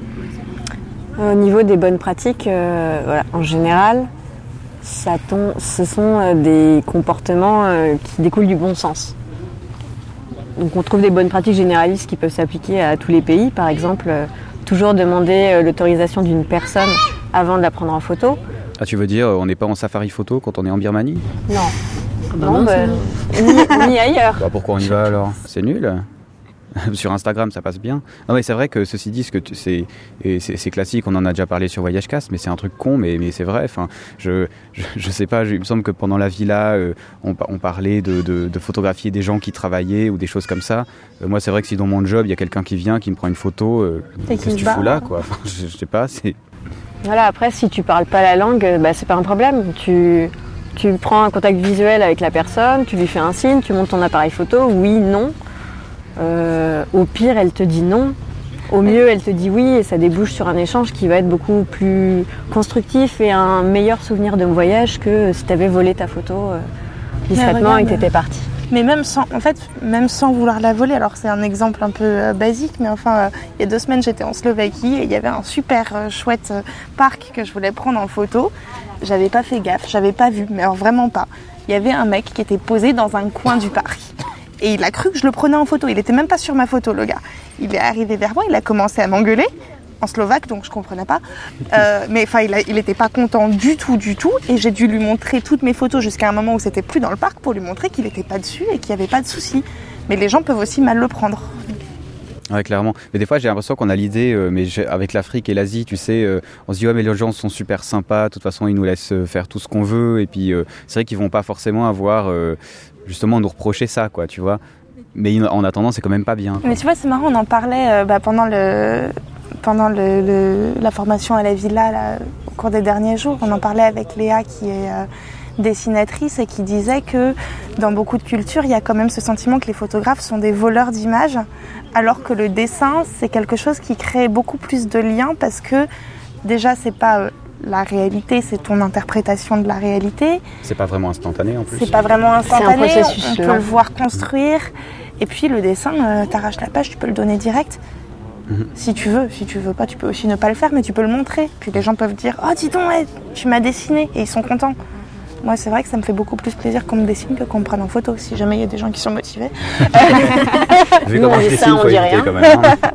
Au niveau des bonnes pratiques, euh, voilà, en général, ça tombe, ce sont euh, des comportements euh, qui découlent du bon sens. Donc on trouve des bonnes pratiques généralistes qui peuvent s'appliquer à tous les pays, par exemple euh, toujours demander euh, l'autorisation d'une personne avant de la prendre en photo. Ah tu veux dire on n'est pas en safari photo quand on est en Birmanie? Non. Bah non, non, bah, ni, ni ailleurs. Bah pourquoi on y va alors? C'est nul. Sur Instagram ça passe bien. Non mais c'est vrai que ceci dit, ce que tu, c'est, c'est, c'est classique, on en a déjà parlé sur VoyageCast, mais c'est un truc con, mais, mais c'est vrai. Enfin, je, je, je sais pas, je, il me semble que pendant la villa, euh, on, on parlait de, de, de photographier des gens qui travaillaient ou des choses comme ça. Euh, moi c'est vrai que si dans mon job il y a quelqu'un qui vient, qui me prend une photo, euh, qu'est-ce que tu fous là quoi? Enfin, je, je sais pas, c'est... Voilà, après si tu parles pas la langue, bah, c'est pas un problème. Tu... Tu prends un contact visuel avec la personne, tu lui fais un signe, tu montes ton appareil photo, oui, non. Euh, au pire, elle te dit non. Au mieux, elle te dit oui et ça débouche sur un échange qui va être beaucoup plus constructif et un meilleur souvenir de voyage que si tu avais volé ta photo euh, discrètement et que tu étais parti. Mais même sans, en fait, même sans vouloir la voler, alors c'est un exemple un peu euh, basique, mais enfin, euh, il y a deux semaines, j'étais en Slovaquie et il y avait un super euh, chouette euh, parc que je voulais prendre en photo. J'avais pas fait gaffe, j'avais pas vu, mais alors vraiment pas. Il y avait un mec qui était posé dans un coin du parc. Et il a cru que je le prenais en photo. Il était même pas sur ma photo, le gars. Il est arrivé vers moi, il a commencé à m'engueuler, en slovaque, donc je comprenais pas. Euh, mais enfin, il, a, il était pas content du tout, du tout. Et j'ai dû lui montrer toutes mes photos jusqu'à un moment où c'était plus dans le parc pour lui montrer qu'il était pas dessus et qu'il y avait pas de souci. Mais les gens peuvent aussi mal le prendre. Ouais, clairement. Mais des fois, j'ai l'impression qu'on a l'idée, euh, mais avec l'Afrique et l'Asie, tu sais, euh, on se dit ouais, mais les gens sont super sympas. De toute façon, ils nous laissent faire tout ce qu'on veut. Et puis, euh, c'est vrai qu'ils vont pas forcément avoir, euh, justement, nous reprocher ça, quoi, tu vois. Mais en attendant, c'est quand même pas bien, quoi. Mais tu vois, c'est marrant, on en parlait euh, bah, pendant le pendant le, le, la formation à la villa là, au cours des derniers jours. On en parlait avec Léa, qui est euh, dessinatrice et qui disait que dans beaucoup de cultures, il y a quand même ce sentiment que les photographes sont des voleurs d'images, alors que le dessin, c'est quelque chose qui crée beaucoup plus de liens parce que déjà, c'est pas euh, la réalité, c'est ton interprétation de la réalité. C'est pas vraiment instantané en plus. C'est pas vraiment instantané, c'est un processus, on peut le voir construire. Et puis le dessin, euh, t'arraches la page, tu peux le donner direct. Mmh. Si tu veux, si tu veux pas, tu peux aussi ne pas le faire, mais tu peux le montrer. Puis les gens peuvent dire « Oh, dis donc, ouais, tu m'as dessiné » et ils sont contents. Moi, c'est vrai que ça me fait beaucoup plus plaisir qu'on me dessine que qu'on me prenne en photo, si jamais il y a des gens qui sont motivés. Vu comment je dessine, faut éviter quand même. Hein.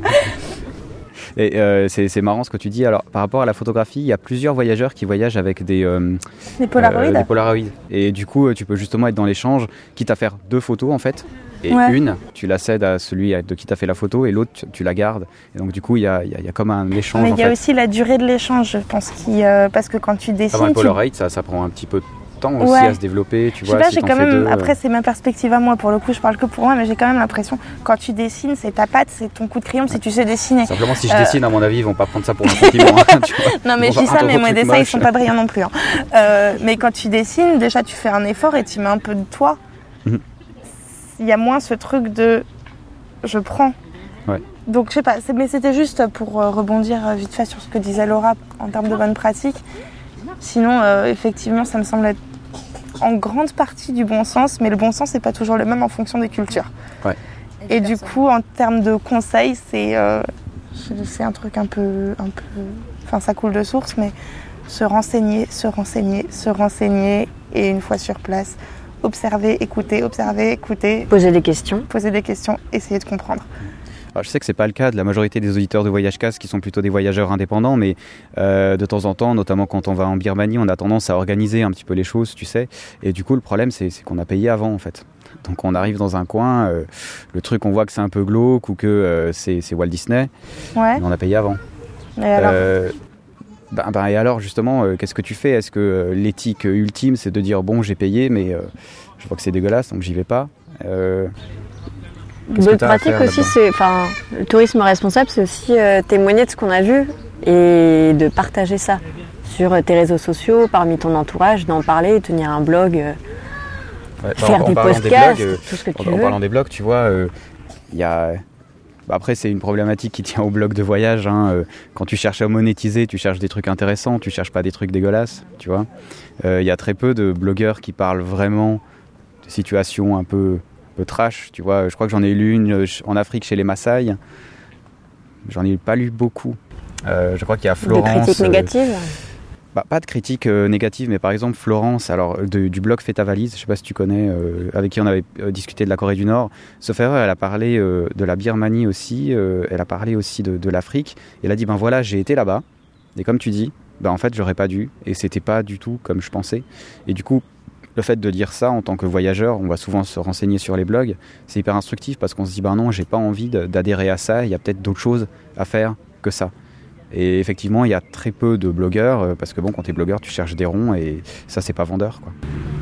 Et euh, c'est, c'est marrant ce que tu dis. Alors, par rapport à la photographie, il y a plusieurs voyageurs qui voyagent avec des, euh, des polaroïdes. Euh, des polaroïdes. Et du coup, tu peux justement être dans l'échange, quitte à faire deux photos en fait. Et ouais. Une, tu la cèdes à celui de qui t'a fait la photo, et l'autre, tu, tu la gardes. Et donc, du coup, il y a, y a, y a comme un échange. Mais il y a fait. aussi la durée de l'échange, je pense, qui, euh, parce que quand tu dessines. Avoir un Polaroid, tu... ça, ça prend un petit peu de temps aussi ouais. à se développer. Tu je vois, sais pas, si j'ai t'en quand fais même. deux, Après, c'est ma perspective à moi. Pour le coup, je parle que pour moi, mais j'ai quand même l'impression, quand tu dessines, c'est ta patte, c'est ton coup de crayon, ouais. Si tu sais dessiner. Simplement, si je euh... dessine, à mon avis, ils vont pas prendre ça pour un compliment. Hein, tu vois. Non, mais je dis ça, mais mes dessins, ils sont pas brillants non plus. Hein. Euh, mais quand tu dessines, déjà, tu fais un effort et tu mets un peu de toi. Il mm-hmm. y a moins ce truc de. Je prends. Ouais. Donc je sais pas, c'est, mais c'était juste pour euh, rebondir euh, vite fait sur ce que disait Laura en termes de bonnes pratiques. Sinon, euh, effectivement, ça me semble être en grande partie du bon sens, mais le bon sens n'est pas toujours le même en fonction des cultures. Ouais. Et du coup, en termes de conseils, c'est, euh, c'est un truc un peu, un peu, enfin ça coule de source, mais se renseigner, se renseigner, se renseigner, et une fois sur place, observer, écouter, observer, écouter. Poser des questions. Poser des questions, essayer de comprendre. Alors, je sais que c'est pas le cas de la majorité des auditeurs de VoyageCast qui sont plutôt des voyageurs indépendants, mais euh, de temps en temps, notamment quand on va en Birmanie, on a tendance à organiser un petit peu les choses, tu sais. Et du coup, le problème, c'est, c'est qu'on a payé avant, en fait. Donc on arrive dans un coin, euh, le truc, on voit que c'est un peu glauque ou que euh, c'est, c'est Walt Disney, ouais. mais on a payé avant. Et alors euh, ben, ben, Et alors, justement, euh, qu'est-ce que tu fais ? Est-ce que euh, l'éthique ultime, c'est de dire, bon, j'ai payé, mais euh, je vois que c'est dégueulasse, donc j'y vais pas euh, Bonne pratique aussi, c'est, enfin, le tourisme responsable, c'est aussi euh, témoigner de ce qu'on a vu et de partager ça sur tes réseaux sociaux, parmi ton entourage, d'en parler, tenir un blog, euh, ouais, faire en, des en podcasts, des blogs, euh, tout ce que tu en, veux. En parlant des blogs, tu vois, il euh, y a... Après, c'est une problématique qui tient au blog de voyage. Hein. Euh, quand tu cherches à monétiser, tu cherches des trucs intéressants, tu cherches pas des trucs dégueulasses, tu vois. Il euh, y a très peu de blogueurs qui parlent vraiment de situations un peu... peu trash, tu vois. Je crois que j'en ai lu une en Afrique chez les Maasai. J'en ai pas lu beaucoup. Euh, je crois qu'il y a Florence. De critiques négatives euh, bah, Pas de critiques euh, négatives, mais par exemple Florence, alors de, du blog Fais ta valise, je sais pas si tu connais, euh, avec qui on avait euh, discuté de la Corée du Nord. Sauf erreur, elle a parlé euh, de la Birmanie aussi, euh, elle a parlé aussi de, de l'Afrique. Et elle a dit, ben voilà, j'ai été là-bas. Et comme tu dis, ben en fait, j'aurais pas dû. Et c'était pas du tout comme je pensais. Et du coup, le fait de dire ça en tant que voyageur, on va souvent se renseigner sur les blogs, c'est hyper instructif parce qu'on se dit ben non, j'ai pas envie d'adhérer à ça, il y a peut-être d'autres choses à faire que ça. Et effectivement, il y a très peu de blogueurs parce que bon, quand t'es blogueur, tu cherches des ronds et ça, c'est pas vendeur, quoi.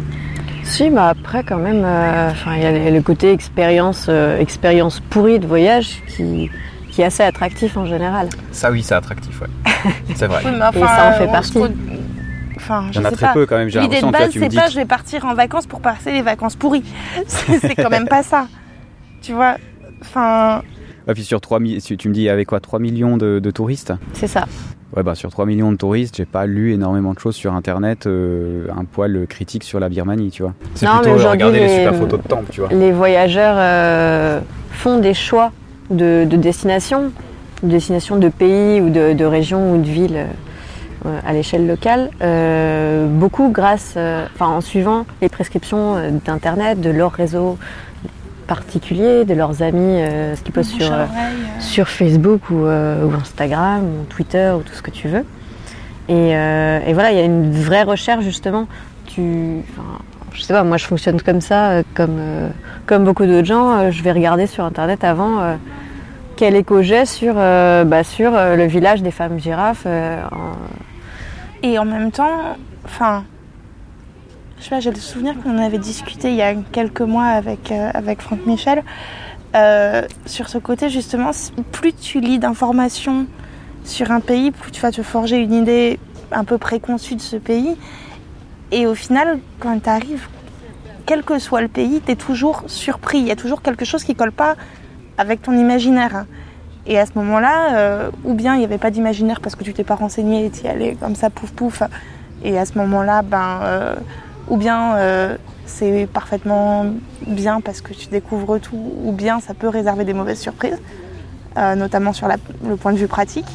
Si, bah après quand même, euh, il y a le côté expérience, euh, expérience pourrie de voyage qui, qui est assez attractif en général. Ça oui, c'est attractif, ouais. C'est vrai. Oui, mais enfin, et ça en fait on partie. se... Enfin, je Il y en a sais très pas. peu quand même, j'ai L'idée de l'impression. base, Tu vois, tu c'est me pas dis... je vais partir en vacances pour passer les vacances pourries. C'est, c'est quand même pas ça. Tu vois, enfin... Et puis sur trois, tu me dis, il y avait quoi, trois millions de, de touristes ? C'est ça. Ouais, bah sur trois millions de touristes, j'ai pas lu énormément de choses sur internet, euh, un poil critique sur la Birmanie, tu vois. C'est non, plutôt regarder les, les super photos de temples, tu vois. Les voyageurs euh, font des choix de, de destination, de destination de pays ou de, de région ou de ville euh, à l'échelle locale, euh, beaucoup grâce, euh, enfin en suivant les prescriptions d'internet, de leur réseau particulier, de leurs amis, euh, ce qu'ils postent sur, euh, sur Facebook ou, euh, ou Instagram ou Twitter ou tout ce que tu veux. Et, euh, et voilà, il y a une vraie recherche justement. Tu, enfin, je sais pas, moi je fonctionne comme ça, euh, comme, euh, comme beaucoup d'autres gens. Euh, je vais regarder sur Internet avant euh, quel écho j'ai sur, euh, bah, sur euh, le village des femmes girafes. Euh, en... Et en même temps, enfin... Je sais pas, j'ai le souvenir qu'on avait discuté il y a quelques mois avec, euh, avec Franck Michel euh, sur ce côté justement, plus tu lis d'informations sur un pays, plus tu vas te forger une idée un peu préconçue de ce pays. Et au final, quand tu arrives, quel que soit le pays, tu es toujours surpris. Il y a toujours quelque chose qui colle pas avec ton imaginaire. Et à ce moment-là, euh, ou bien il n'y avait pas d'imaginaire parce que tu t'es pas renseigné et tu y allais comme ça, pouf pouf. Et à ce moment-là, ben... Euh, ou bien euh, c'est parfaitement bien parce que tu découvres tout, ou bien ça peut réserver des mauvaises surprises, euh, notamment sur la, le point de vue pratique.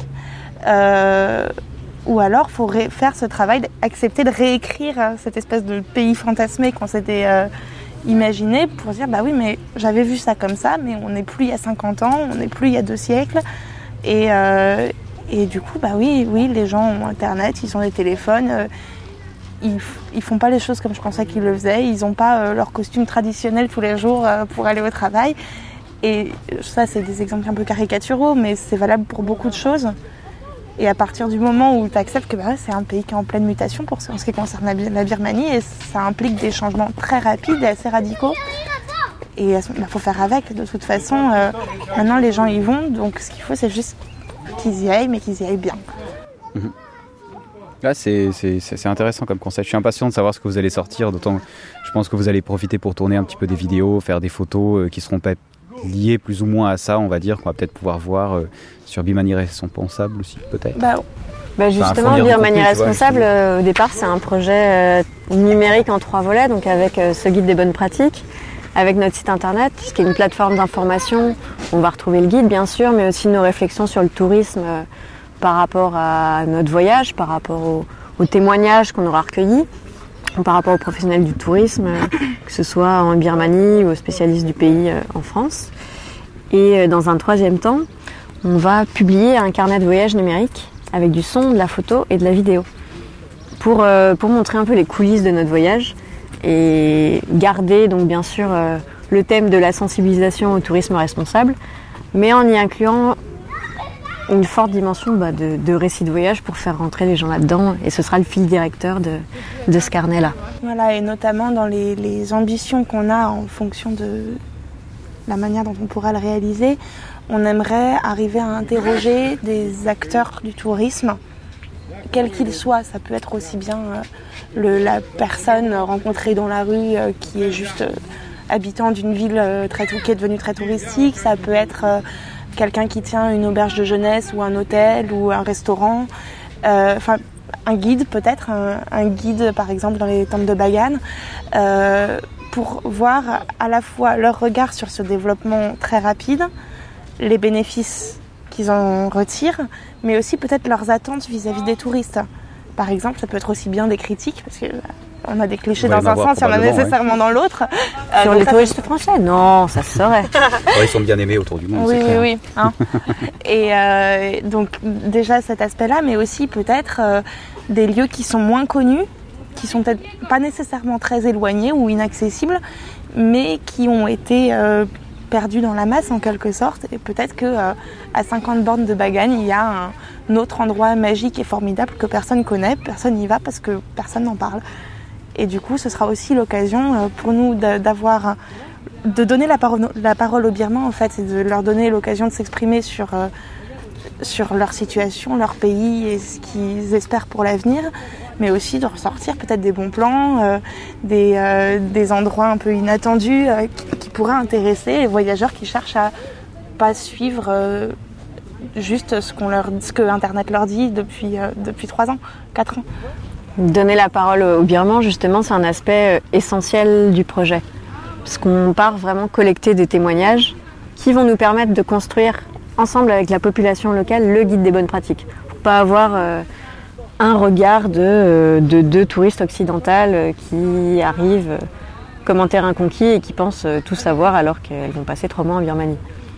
Euh, ou alors il faut ré- faire ce travail d'accepter de réécrire euh, cette espèce de pays fantasmé qu'on s'était euh, imaginé pour dire bah oui mais j'avais vu ça comme ça, mais on n'est plus il y a cinquante ans, on n'est plus il y a deux siècles. Et, euh, et du coup bah oui, oui les gens ont internet, ils ont des téléphones, euh, Ils, ils font pas les choses comme je pensais qu'ils le faisaient. Ils ont pas euh, leur costume traditionnel tous les jours euh, pour aller au travail. Et ça, c'est des exemples un peu caricaturaux, mais c'est valable pour beaucoup de choses. Et à partir du moment où tu acceptes que bah, c'est un pays qui est en pleine mutation pour en ce qui concerne la, la Birmanie, et ça implique des changements très rapides et assez radicaux. Et il bah, faut faire avec. De toute façon, euh, maintenant les gens y vont, donc ce qu'il faut, c'est juste qu'ils y aillent, mais qu'ils y aillent bien. Mmh. Là, c'est, c'est, c'est intéressant comme concept. Je suis impatient de savoir ce que vous allez sortir, d'autant que je pense que vous allez profiter pour tourner un petit peu des vidéos, faire des photos euh, qui seront peut-être liées plus ou moins à ça, on va dire, qu'on va peut-être pouvoir voir euh, sur Birmanie Responsable aussi, peut-être. Bah, bah justement, enfin, Birmanie Responsable, vois, euh, au départ, c'est un projet euh, numérique en trois volets, donc avec euh, ce guide des bonnes pratiques, avec notre site internet, qui est une plateforme d'information. On va retrouver le guide, bien sûr, mais aussi nos réflexions sur le tourisme euh, par rapport à notre voyage, par rapport aux, aux témoignages qu'on aura recueillis. par rapport aux professionnels du tourisme, que ce soit en Birmanie ou aux spécialistes du pays en France. Et dans un troisième temps, on va publier un carnet de voyage numérique avec du son, de la photo et de la vidéo pour, pour montrer un peu les coulisses de notre voyage et garder donc bien sûr le thème de la sensibilisation au tourisme responsable, mais en y incluant une forte dimension bah, de, de récit de voyage pour faire rentrer les gens là-dedans, et ce sera le fil directeur de, de ce carnet-là. Voilà, et notamment dans les, les ambitions qu'on a en fonction de la manière dont on pourra le réaliser, on aimerait arriver à interroger des acteurs du tourisme, quels qu'ils soient. Ça peut être aussi bien euh, le, la personne rencontrée dans la rue euh, qui est juste euh, habitant d'une ville euh, très, qui est devenue très touristique, ça peut être... Euh, quelqu'un qui tient une auberge de jeunesse ou un hôtel ou un restaurant, euh, enfin un guide peut-être, un, un guide par exemple dans les temples de Bagan, euh, pour voir à la fois leur regard sur ce développement très rapide, les bénéfices qu'ils en retirent, mais aussi peut-être leurs attentes vis-à-vis des touristes. Par exemple, ça peut être aussi bien des critiques, parce que on a des clichés dans un sens, il y en a nécessairement ouais. dans l'autre. Euh, Sur les touristes c'est... français, non, ça se saurait. Ouais, ils sont bien aimés autour du monde, oui, c'est clair. Oui, oui. Hein. Et euh, donc déjà cet aspect-là, mais aussi peut-être euh, des lieux qui sont moins connus, qui sont peut-être pas nécessairement très éloignés ou inaccessibles, mais qui ont été euh, perdus dans la masse en quelque sorte. Et peut-être que euh, à cinquante bornes de Bagan, il y a un, un autre endroit magique et formidable que personne connaît, personne n'y va parce que personne n'en parle. Et du coup, ce sera aussi l'occasion pour nous d'avoir, de donner la parole, la parole aux Birmans, en fait, et de leur donner l'occasion de s'exprimer sur, sur leur situation, leur pays et ce qu'ils espèrent pour l'avenir, mais aussi de ressortir peut-être des bons plans, euh, des, euh, des endroits un peu inattendus euh, qui, qui pourraient intéresser les voyageurs qui cherchent à pas suivre euh, juste ce, qu'on leur, ce que Internet leur dit depuis, euh, depuis trois ans, quatre ans. Donner la parole aux Birmans, justement, c'est un aspect essentiel du projet. Parce qu'on part vraiment collecter des témoignages qui vont nous permettre de construire, ensemble avec la population locale, le guide des bonnes pratiques. Pour pas avoir euh, un regard de, de deux touristes occidentales qui arrivent comme en terrain conquis et qui pensent tout savoir alors qu'elles vont passer trois mois en Birmanie.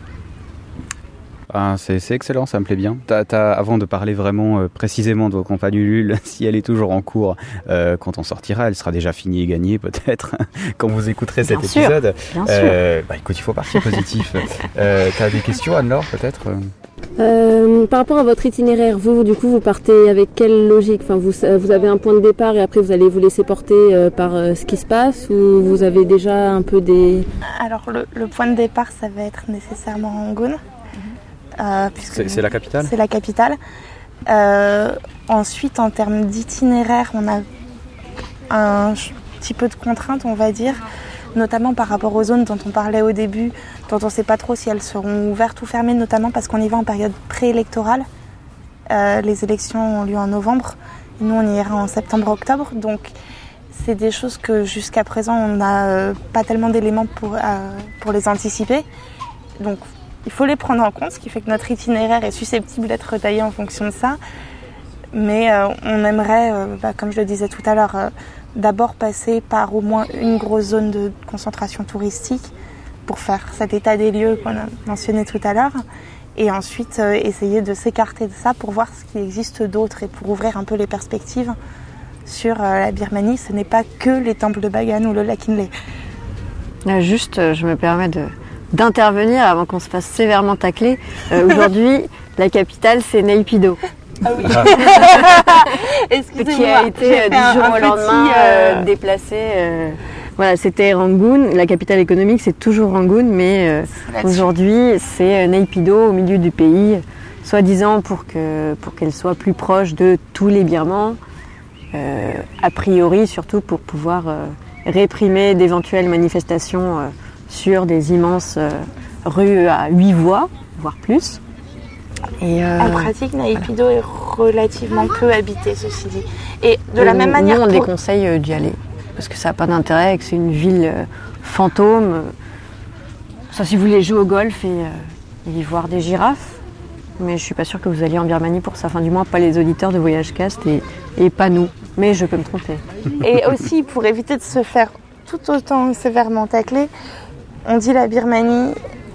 Ah, c'est, c'est excellent, ça me plaît bien. T'as, t'as, avant de parler vraiment euh, précisément de vos campagnes Ulule, si elle est toujours en cours, euh, quand on sortira, elle sera déjà finie et gagnée peut-être, quand vous écouterez cet bien sûr, épisode. Bien euh, sûr. Bah écoute, il faut partir positif. euh, t'as des questions, Anne-Laure, peut-être euh, Par rapport à votre itinéraire, vous, du coup, vous partez avec quelle logique? Enfin, vous, vous avez un point de départ et après vous allez vous laisser porter euh, par euh, ce qui se passe, ou vous avez déjà un peu des... Alors, le, le point de départ, ça va être nécessairement Rangoon. Euh, c'est, c'est la capitale C'est la capitale. Euh, ensuite, en termes d'itinéraire, on a un petit peu de contraintes, on va dire, notamment par rapport aux zones dont on parlait au début, dont on ne sait pas trop si elles seront ouvertes ou fermées, notamment parce qu'on y va en période préélectorale. Euh, les élections ont lieu en novembre, et nous on y ira en septembre-octobre, donc c'est des choses que jusqu'à présent on n'a euh, pas tellement d'éléments pour, euh, pour les anticiper. Donc il faut les prendre en compte, ce qui fait que notre itinéraire est susceptible d'être retaillé en fonction de ça. Mais euh, on aimerait, euh, bah, comme je le disais tout à l'heure, euh, d'abord passer par au moins une grosse zone de concentration touristique pour faire cet état des lieux qu'on a mentionné tout à l'heure. Et ensuite euh, essayer de s'écarter de ça pour voir ce qui existe d'autre et pour ouvrir un peu les perspectives sur euh, la Birmanie. Ce n'est pas que les temples de Bagan ou le lac Inle. Là, juste, je me permets de... d'intervenir avant qu'on se fasse sévèrement tacler. Euh, aujourd'hui, la capitale, c'est Naypyidaw. Ah oui. Qui a été euh, du jour au lendemain petit, euh... Euh, déplacé. Euh, voilà, c'était Rangoon. La capitale économique, c'est toujours Rangoon, mais euh, aujourd'hui, c'est Naypyidaw au milieu du pays, soi-disant pour que pour qu'elle soit plus proche de tous les Birmans, euh, a priori surtout pour pouvoir euh, réprimer d'éventuelles manifestations. Euh, sur des immenses euh, rues à huit voies, voire plus. Et euh... En pratique, Naypyidaw est relativement peu habité, ceci dit. Et de la nous, même manière... Nous, on pour... déconseille d'y aller, parce que ça n'a pas d'intérêt, que c'est une ville euh, fantôme. Ça, si vous voulez jouer au golf et, euh, et voir des girafes, mais je ne suis pas sûre que vous alliez en Birmanie pour ça. Enfin, du moins, pas les auditeurs de Voyage Cast et, et pas nous. Mais je peux me tromper. Et aussi, pour éviter de se faire tout autant sévèrement tacler, on dit la Birmanie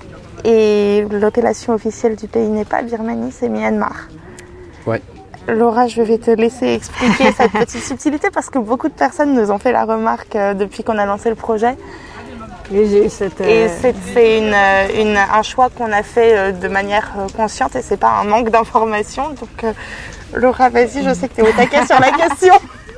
et l'appellation officielle du pays n'est pas Birmanie, c'est Myanmar. Ouais. Laura, je vais te laisser expliquer cette petite subtilité parce que beaucoup de personnes nous ont fait la remarque depuis qu'on a lancé le projet. Et, j'ai cette, euh... et c'est, c'est une, une, un choix qu'on a fait de manière consciente et c'est pas un manque d'information. Donc euh, Laura, vas-y, je sais que tu es au taquet sur la question.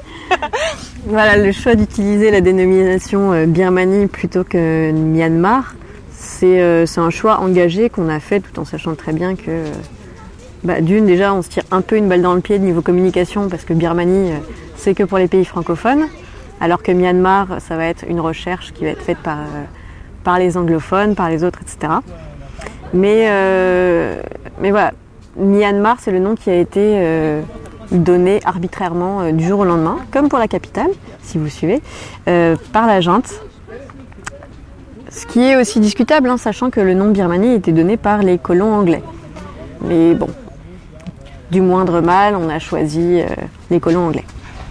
Voilà, le choix d'utiliser la dénomination euh, Birmanie plutôt que Myanmar, c'est, euh, c'est un choix engagé qu'on a fait tout en sachant très bien que euh, bah, d'une, déjà, on se tire un peu une balle dans le pied de niveau communication parce que Birmanie, euh, c'est que pour les pays francophones. Alors que Myanmar, ça va être une recherche qui va être faite par, euh, par les anglophones, par les autres, et cetera. Mais, euh, mais voilà, Myanmar, c'est le nom qui a été euh, donné arbitrairement euh, du jour au lendemain, comme pour la capitale, si vous suivez, euh, par la junte. Ce qui est aussi discutable, hein, sachant que le nom Birmanie a été donné par les colons anglais. Mais bon, du moindre mal, on a choisi euh, les colons anglais.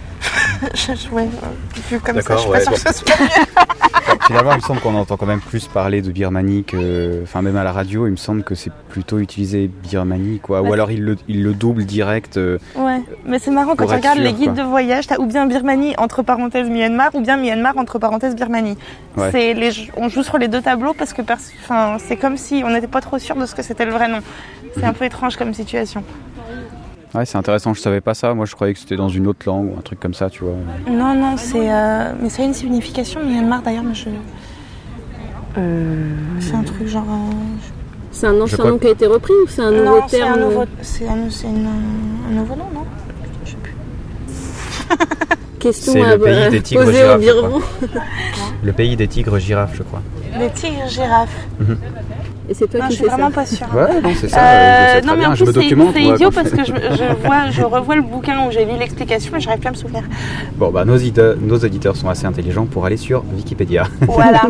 je, ouais, vu comme D'accord, ça, je suis ouais, pas sûre que ça soit mieux. Finalement, il me semble qu'on entend quand même plus parler de Birmanie que... Enfin, même à la radio, il me semble que c'est plutôt utilisé Birmanie, quoi. Ouais. Ou alors, il le, il le double direct. Euh, ouais, mais c'est marrant, quand tu regardes sûr, les guides quoi. de voyage, t'as ou bien Birmanie, entre parenthèses Myanmar, ou bien Myanmar, entre parenthèses Birmanie. Ouais. C'est les, on joue sur les deux tableaux parce que enfin, c'est comme si on n'était pas trop sûr de ce que c'était le vrai nom. C'est mmh. un peu étrange comme situation. Ouais, c'est intéressant, je savais pas ça. Moi, je croyais que c'était dans une autre langue ou un truc comme ça, tu vois. Non, non, c'est... Euh... Mais ça a une signification, Myanmar, d'ailleurs, mais je... Euh... C'est un truc genre... Euh... C'est un ancien nom qui a été repris ou c'est un nouveau non, terme? c'est un nouveau... C'est, un... c'est une... un nouveau nom, non? Je sais plus. Question c'est à le pays des tigres poser girafes, au Birman. Le pays des tigres girafes, je crois. Les tigres girafes. Mm-hmm. Et c'est toi non, qui je suis vraiment ça. pas sûre. Ouais, non, c'est ça. Euh, je non, mais bien. en je plus, me c'est, documente. c'est idiot parce que je, je, vois, je revois le bouquin où j'ai lu l'explication et je n'arrive plus à me souvenir. Bon, bah, nos, id- nos auditeurs sont assez intelligents pour aller sur Wikipédia. Voilà.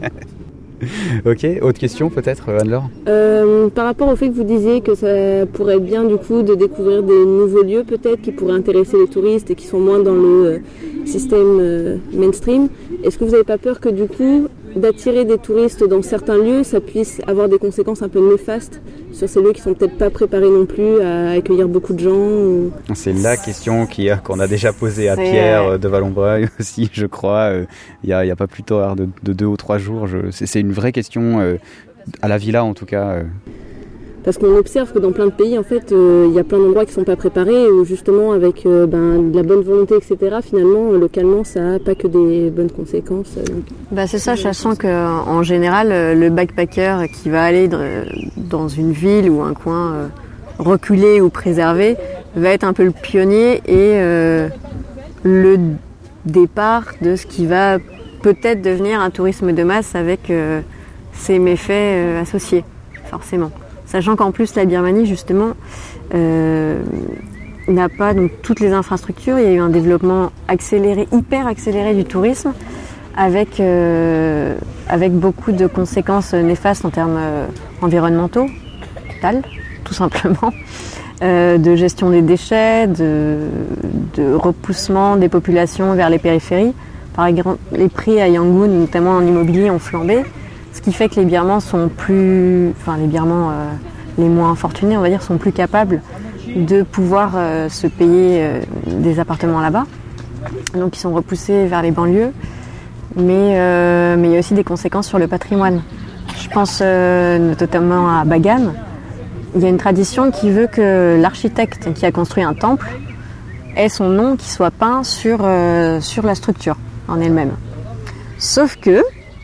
Ok, autre question peut-être, Anne-Laure euh, Par rapport au fait que vous disiez que ça pourrait être bien du coup de découvrir des nouveaux lieux peut-être qui pourraient intéresser les touristes et qui sont moins dans le euh, système euh, mainstream, est-ce que vous n'avez pas peur que du coup d'attirer des touristes dans certains lieux, ça puisse avoir des conséquences un peu néfastes sur ces lieux qui sont peut-être pas préparés non plus à accueillir beaucoup de gens ou... C'est la question qui a, qu'on a déjà posée à c'est... Pierre de Vallombreuil aussi, je crois. Il n'y a, a pas plus tard de, de deux ou trois jours. Je, c'est, c'est une vraie question, euh, à la villa en tout cas. Euh. Parce qu'on observe que dans plein de pays, en fait, il euh, y a plein d'endroits qui ne sont pas préparés, où justement, avec euh, ben, de la bonne volonté, et cetera, finalement, localement, ça n'a pas que des bonnes conséquences. Euh. Bah, c'est ça, sachant qu'en général, le backpacker qui va aller dans une ville ou un coin euh, reculé ou préservé va être un peu le pionnier et euh, le départ de ce qui va peut-être devenir un tourisme de masse avec euh, ses méfaits euh, associés, forcément. Sachant qu'en plus, la Birmanie, justement, euh, n'a pas donc, toutes les infrastructures. Il y a eu un développement accéléré, hyper accéléré du tourisme, avec, euh, avec beaucoup de conséquences néfastes en termes euh, environnementaux, totales, tout simplement, euh, de gestion des déchets, de, de repoussement des populations vers les périphéries. Par exemple, les prix à Yangon, notamment en immobilier, ont flambé. Ce qui fait que les Birmans sont plus, enfin les Birmans euh, les moins fortunés, on va dire, sont plus capables de pouvoir euh, se payer euh, des appartements là-bas. Donc ils sont repoussés vers les banlieues, mais euh, mais il y a aussi des conséquences sur le patrimoine. Je pense euh, notamment à Bagan. Il y a une tradition qui veut que l'architecte qui a construit un temple ait son nom qui soit peint sur euh, sur la structure en elle-même. Sauf que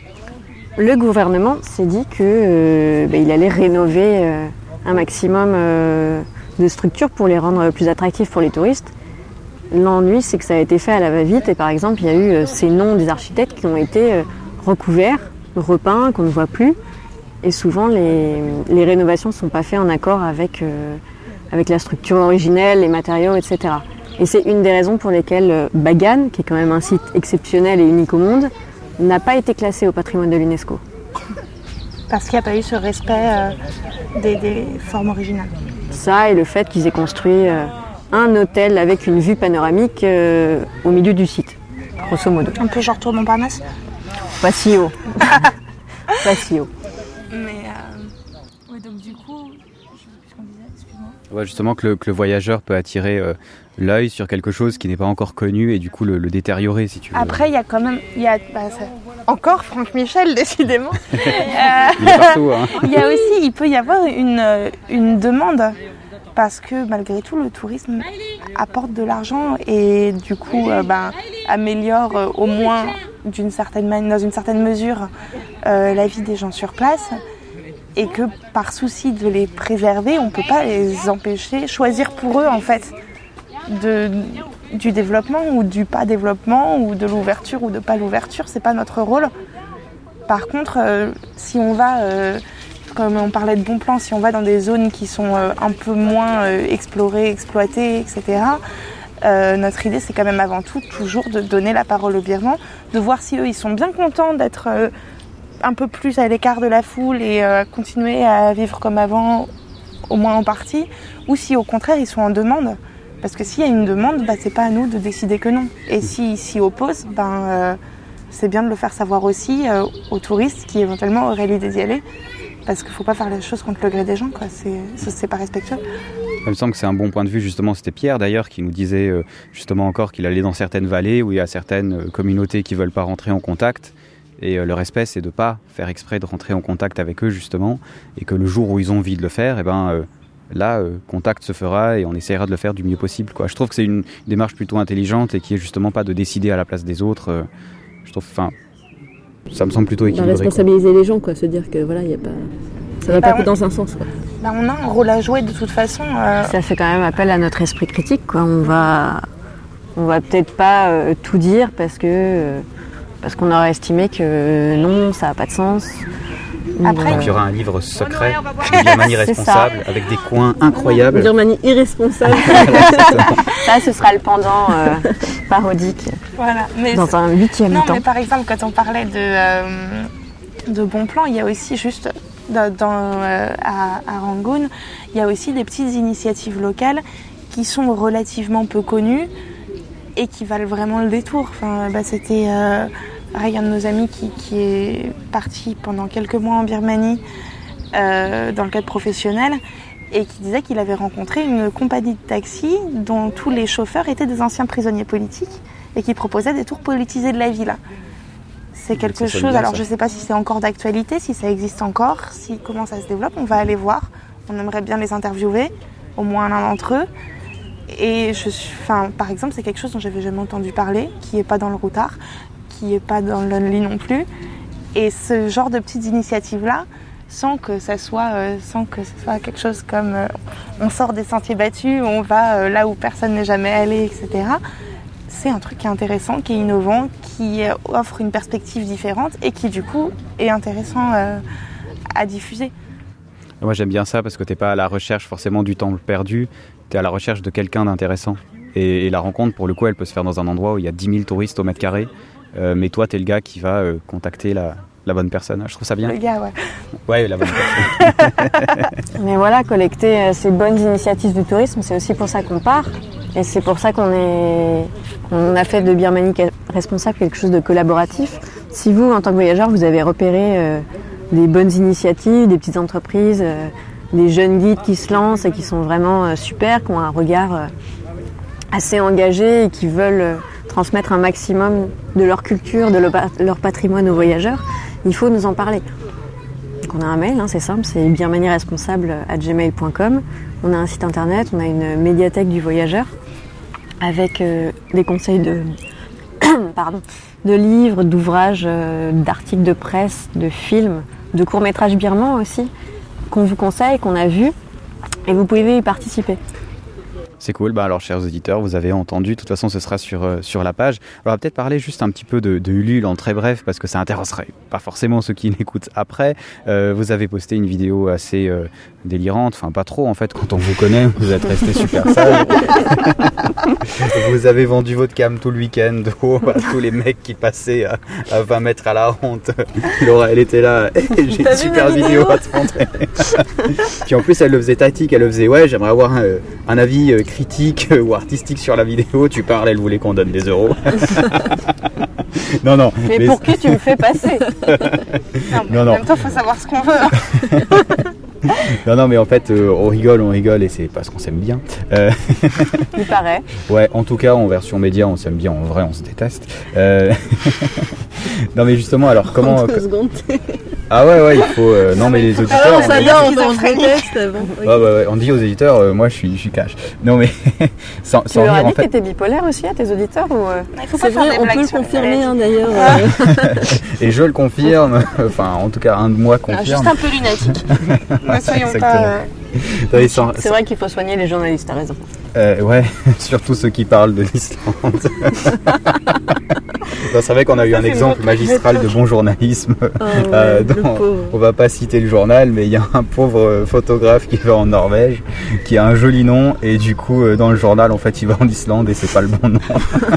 le gouvernement s'est dit qu'il euh, bah, allait rénover euh, un maximum euh, de structures pour les rendre plus attractives pour les touristes. L'ennui, c'est que ça a été fait à la va-vite et par exemple, il y a eu euh, ces noms des architectes qui ont été euh, recouverts, repeints, qu'on ne voit plus. Et souvent, les, les rénovations ne sont pas faites en accord avec, euh, avec la structure originelle, les matériaux, et cetera. Et c'est une des raisons pour lesquelles euh, Bagan, qui est quand même un site exceptionnel et unique au monde, n'a pas été classé au patrimoine de l'UNESCO. Parce qu'il n'y a pas eu ce respect euh, des, des formes originales. Ça et le fait qu'ils aient construit euh, un hôtel avec une vue panoramique euh, au milieu du site, grosso modo. Un peu genre Tour Montparnasse. Pas si haut. Pas si haut. Mais euh... ouais, donc du coup, je sais plus ce qu'on disait, excuse-moi. Ouais, justement que le, que le voyageur peut attirer euh, l'œil sur quelque chose qui n'est pas encore connu et du coup le, le détériorer, si tu veux. Après, il y a quand même, il y a bah, ça... encore Franck Michel, décidément. Il est partout, hein. Il y a aussi, il peut y avoir une une demande. Parce que malgré tout, le tourisme apporte de l'argent et du coup euh, ben, améliore euh, au moins d'une certaine man- dans une certaine mesure euh, la vie des gens sur place. Et que par souci de les préserver, on ne peut pas les empêcher, choisir pour eux en fait de, du développement ou du pas développement ou de l'ouverture ou de pas l'ouverture. C'est pas notre rôle. Par contre, euh, si on va... Euh, comme on parlait de bons plans, si on va dans des zones qui sont euh, un peu moins euh, explorées, exploitées, et cetera, euh, notre idée, c'est quand même avant tout toujours de donner la parole aux Birmans, de voir si eux, ils sont bien contents d'être euh, un peu plus à l'écart de la foule et euh, continuer à vivre comme avant, au moins en partie, ou si au contraire, ils sont en demande. Parce que s'il y a une demande, bah, c'est pas à nous de décider que non. Et s'ils s'y opposent, ben, euh, c'est bien de le faire savoir aussi euh, aux touristes qui éventuellement auraient l'idée d'y aller. Parce qu'il ne faut pas faire les choses contre le gré des gens, quoi. C'est, c'est pas respectueux. Il me semble que c'est un bon point de vue, justement. C'était Pierre, d'ailleurs, qui nous disait euh, justement encore qu'il allait dans certaines vallées où il y a certaines euh, communautés qui ne veulent pas rentrer en contact. Et euh, le respect, c'est de ne pas faire exprès de rentrer en contact avec eux, justement. Et que le jour où ils ont envie de le faire, eh ben, euh, là, euh, contact se fera et on essaiera de le faire du mieux possible, quoi. Je trouve que c'est une démarche plutôt intelligente et qui est justement pas de décider à la place des autres. Euh, je trouve, enfin... Ça me semble plutôt équilibré. Bah, responsabiliser quoi. Les gens, quoi, se dire que voilà, y a pas, ça va bah, pas on... que dans un sens, quoi. Bah, on a un rôle à jouer de toute façon. Euh... Ça fait quand même appel à notre esprit critique, quoi. On va, on va peut-être pas euh, tout dire parce que euh, parce qu'on aurait estimé que euh, non, ça a pas de sens. Après, donc il y aura un livre secret de Birmanie responsable avec des coins incroyables. Birmanie irresponsable. Ça, ce sera le pendant euh, parodique. Voilà. Mais dans un huitième non, temps. Mais par exemple, quand on parlait de euh, de bons plans, il y a aussi juste dans, dans euh, à, à Rangoon, il y a aussi des petites initiatives locales qui sont relativement peu connues et qui valent vraiment le détour. Enfin, bah, c'était euh, pareil, un de nos amis qui, qui est parti pendant quelques mois en Birmanie euh, dans le cadre professionnel et qui disait qu'il avait rencontré une compagnie de taxi dont tous les chauffeurs étaient des anciens prisonniers politiques et qui proposait des tours politisés de la ville. C'est quelque chose, bien, alors ça. Je ne sais pas si c'est encore d'actualité, si ça existe encore, si, comment ça se développe, on va aller voir. On aimerait bien les interviewer, au moins l'un d'entre eux. Et je suis, enfin, par exemple, c'est quelque chose dont j'avais jamais entendu parler, qui n'est pas dans le routard, qui n'est pas dans l'Only non plus. Et ce genre de petites initiatives-là, sans que ça soit, euh, sans que ce soit quelque chose comme euh, on sort des sentiers battus, on va euh, là où personne n'est jamais allé, et cetera. C'est un truc qui est intéressant, qui est innovant, qui euh, offre une perspective différente et qui du coup est intéressant euh, à diffuser. Moi j'aime bien ça parce que t'es pas à la recherche forcément du temps perdu, t'es à la recherche de quelqu'un d'intéressant. Et, et la rencontre pour le coup elle peut se faire dans un endroit où il y a dix mille touristes au mètre carré, euh, mais toi t'es le gars qui va euh, contacter la, la bonne personne. Je trouve ça bien. Le gars, ouais. Ouais, la bonne personne. Mais voilà, collecter euh, ces bonnes initiatives du tourisme, c'est aussi pour ça qu'on part. Et c'est pour ça qu'on est, qu'on a fait de Birmanie responsable quelque chose de collaboratif. Si vous, en tant que voyageur, vous avez repéré euh, des bonnes initiatives, des petites entreprises, euh, des jeunes guides qui se lancent et qui sont vraiment euh, super, qui ont un regard euh, assez engagé et qui veulent euh, transmettre un maximum de leur culture, de leur, leur patrimoine aux voyageurs, il faut nous en parler. Donc on a un mail, hein, c'est simple, c'est birmanie responsable arobase gmail point com. On a un site internet, on a une médiathèque du voyageur avec euh, des conseils de, pardon, de livres, d'ouvrages, euh, d'articles de presse, de films, de courts-métrages birmans aussi, qu'on vous conseille, qu'on a vu, et vous pouvez y participer. C'est cool. Bah alors, chers auditeurs, vous avez entendu. De toute façon, ce sera sur, euh, sur la page. Alors, on va peut-être parler juste un petit peu de, de Ulule en très bref, parce que ça intéresserait pas forcément ceux qui l'écoutent après. Euh, vous avez posté une vidéo assez euh, délirante. Enfin, pas trop, en fait. Quand on vous connaît, vous êtes resté super sage. Vous avez vendu votre cam tout le week-end oh, à tous les mecs qui passaient à, à vingt mètres à la honte. Laura, elle était là. J'ai une super vidéo à te montrer. Puis en plus, elle le faisait tactique. Elle le faisait, ouais, j'aimerais avoir un, un avis euh, critique critique ou artistique sur la vidéo, tu parles, elle voulait qu'on donne des euros. non, non. Mais, mais pour qui tu me fais passer? Non, mais non, en non. même temps, il faut savoir ce qu'on veut. Hein. Non, non, mais en fait, euh, on rigole, on rigole, et c'est parce qu'on s'aime bien. Euh... Il paraît. Ouais, en tout cas, en version média, on s'aime bien. En vrai, on se déteste. Euh... non, mais justement, alors, comment... En deux secondes. Ah ouais, ouais, il faut... Euh... Non, mais les auditeurs... Alors, ça vient, on se déteste. Bon, okay. ouais, ouais, ouais, on dit aux auditeurs, euh, moi, je suis, je suis cash. Non, mais... sans, tu sans leur as rire, dit en fait... que t'étais bipolaire aussi à tes auditeurs ou... Il faut pas faire vrai, des on peut le confirmer, hein, d'ailleurs. Ah. Et je le confirme. Enfin, en tout cas, un de moi confirme. Ah, juste un peu lunatique. Ne soyons pas... Euh... sans... C'est vrai qu'il faut soigner les journalistes, t'as raison. Euh, ouais, surtout ceux qui parlent de l'Islande. C'est vrai qu'on a eu un exemple magistral de bon journalisme. Oh, ouais, euh, dans, on va pas citer le journal, mais il y a un pauvre photographe qui va en Norvège, qui a un joli nom, et du coup, dans le journal, en fait, il va en Islande et c'est pas le bon nom.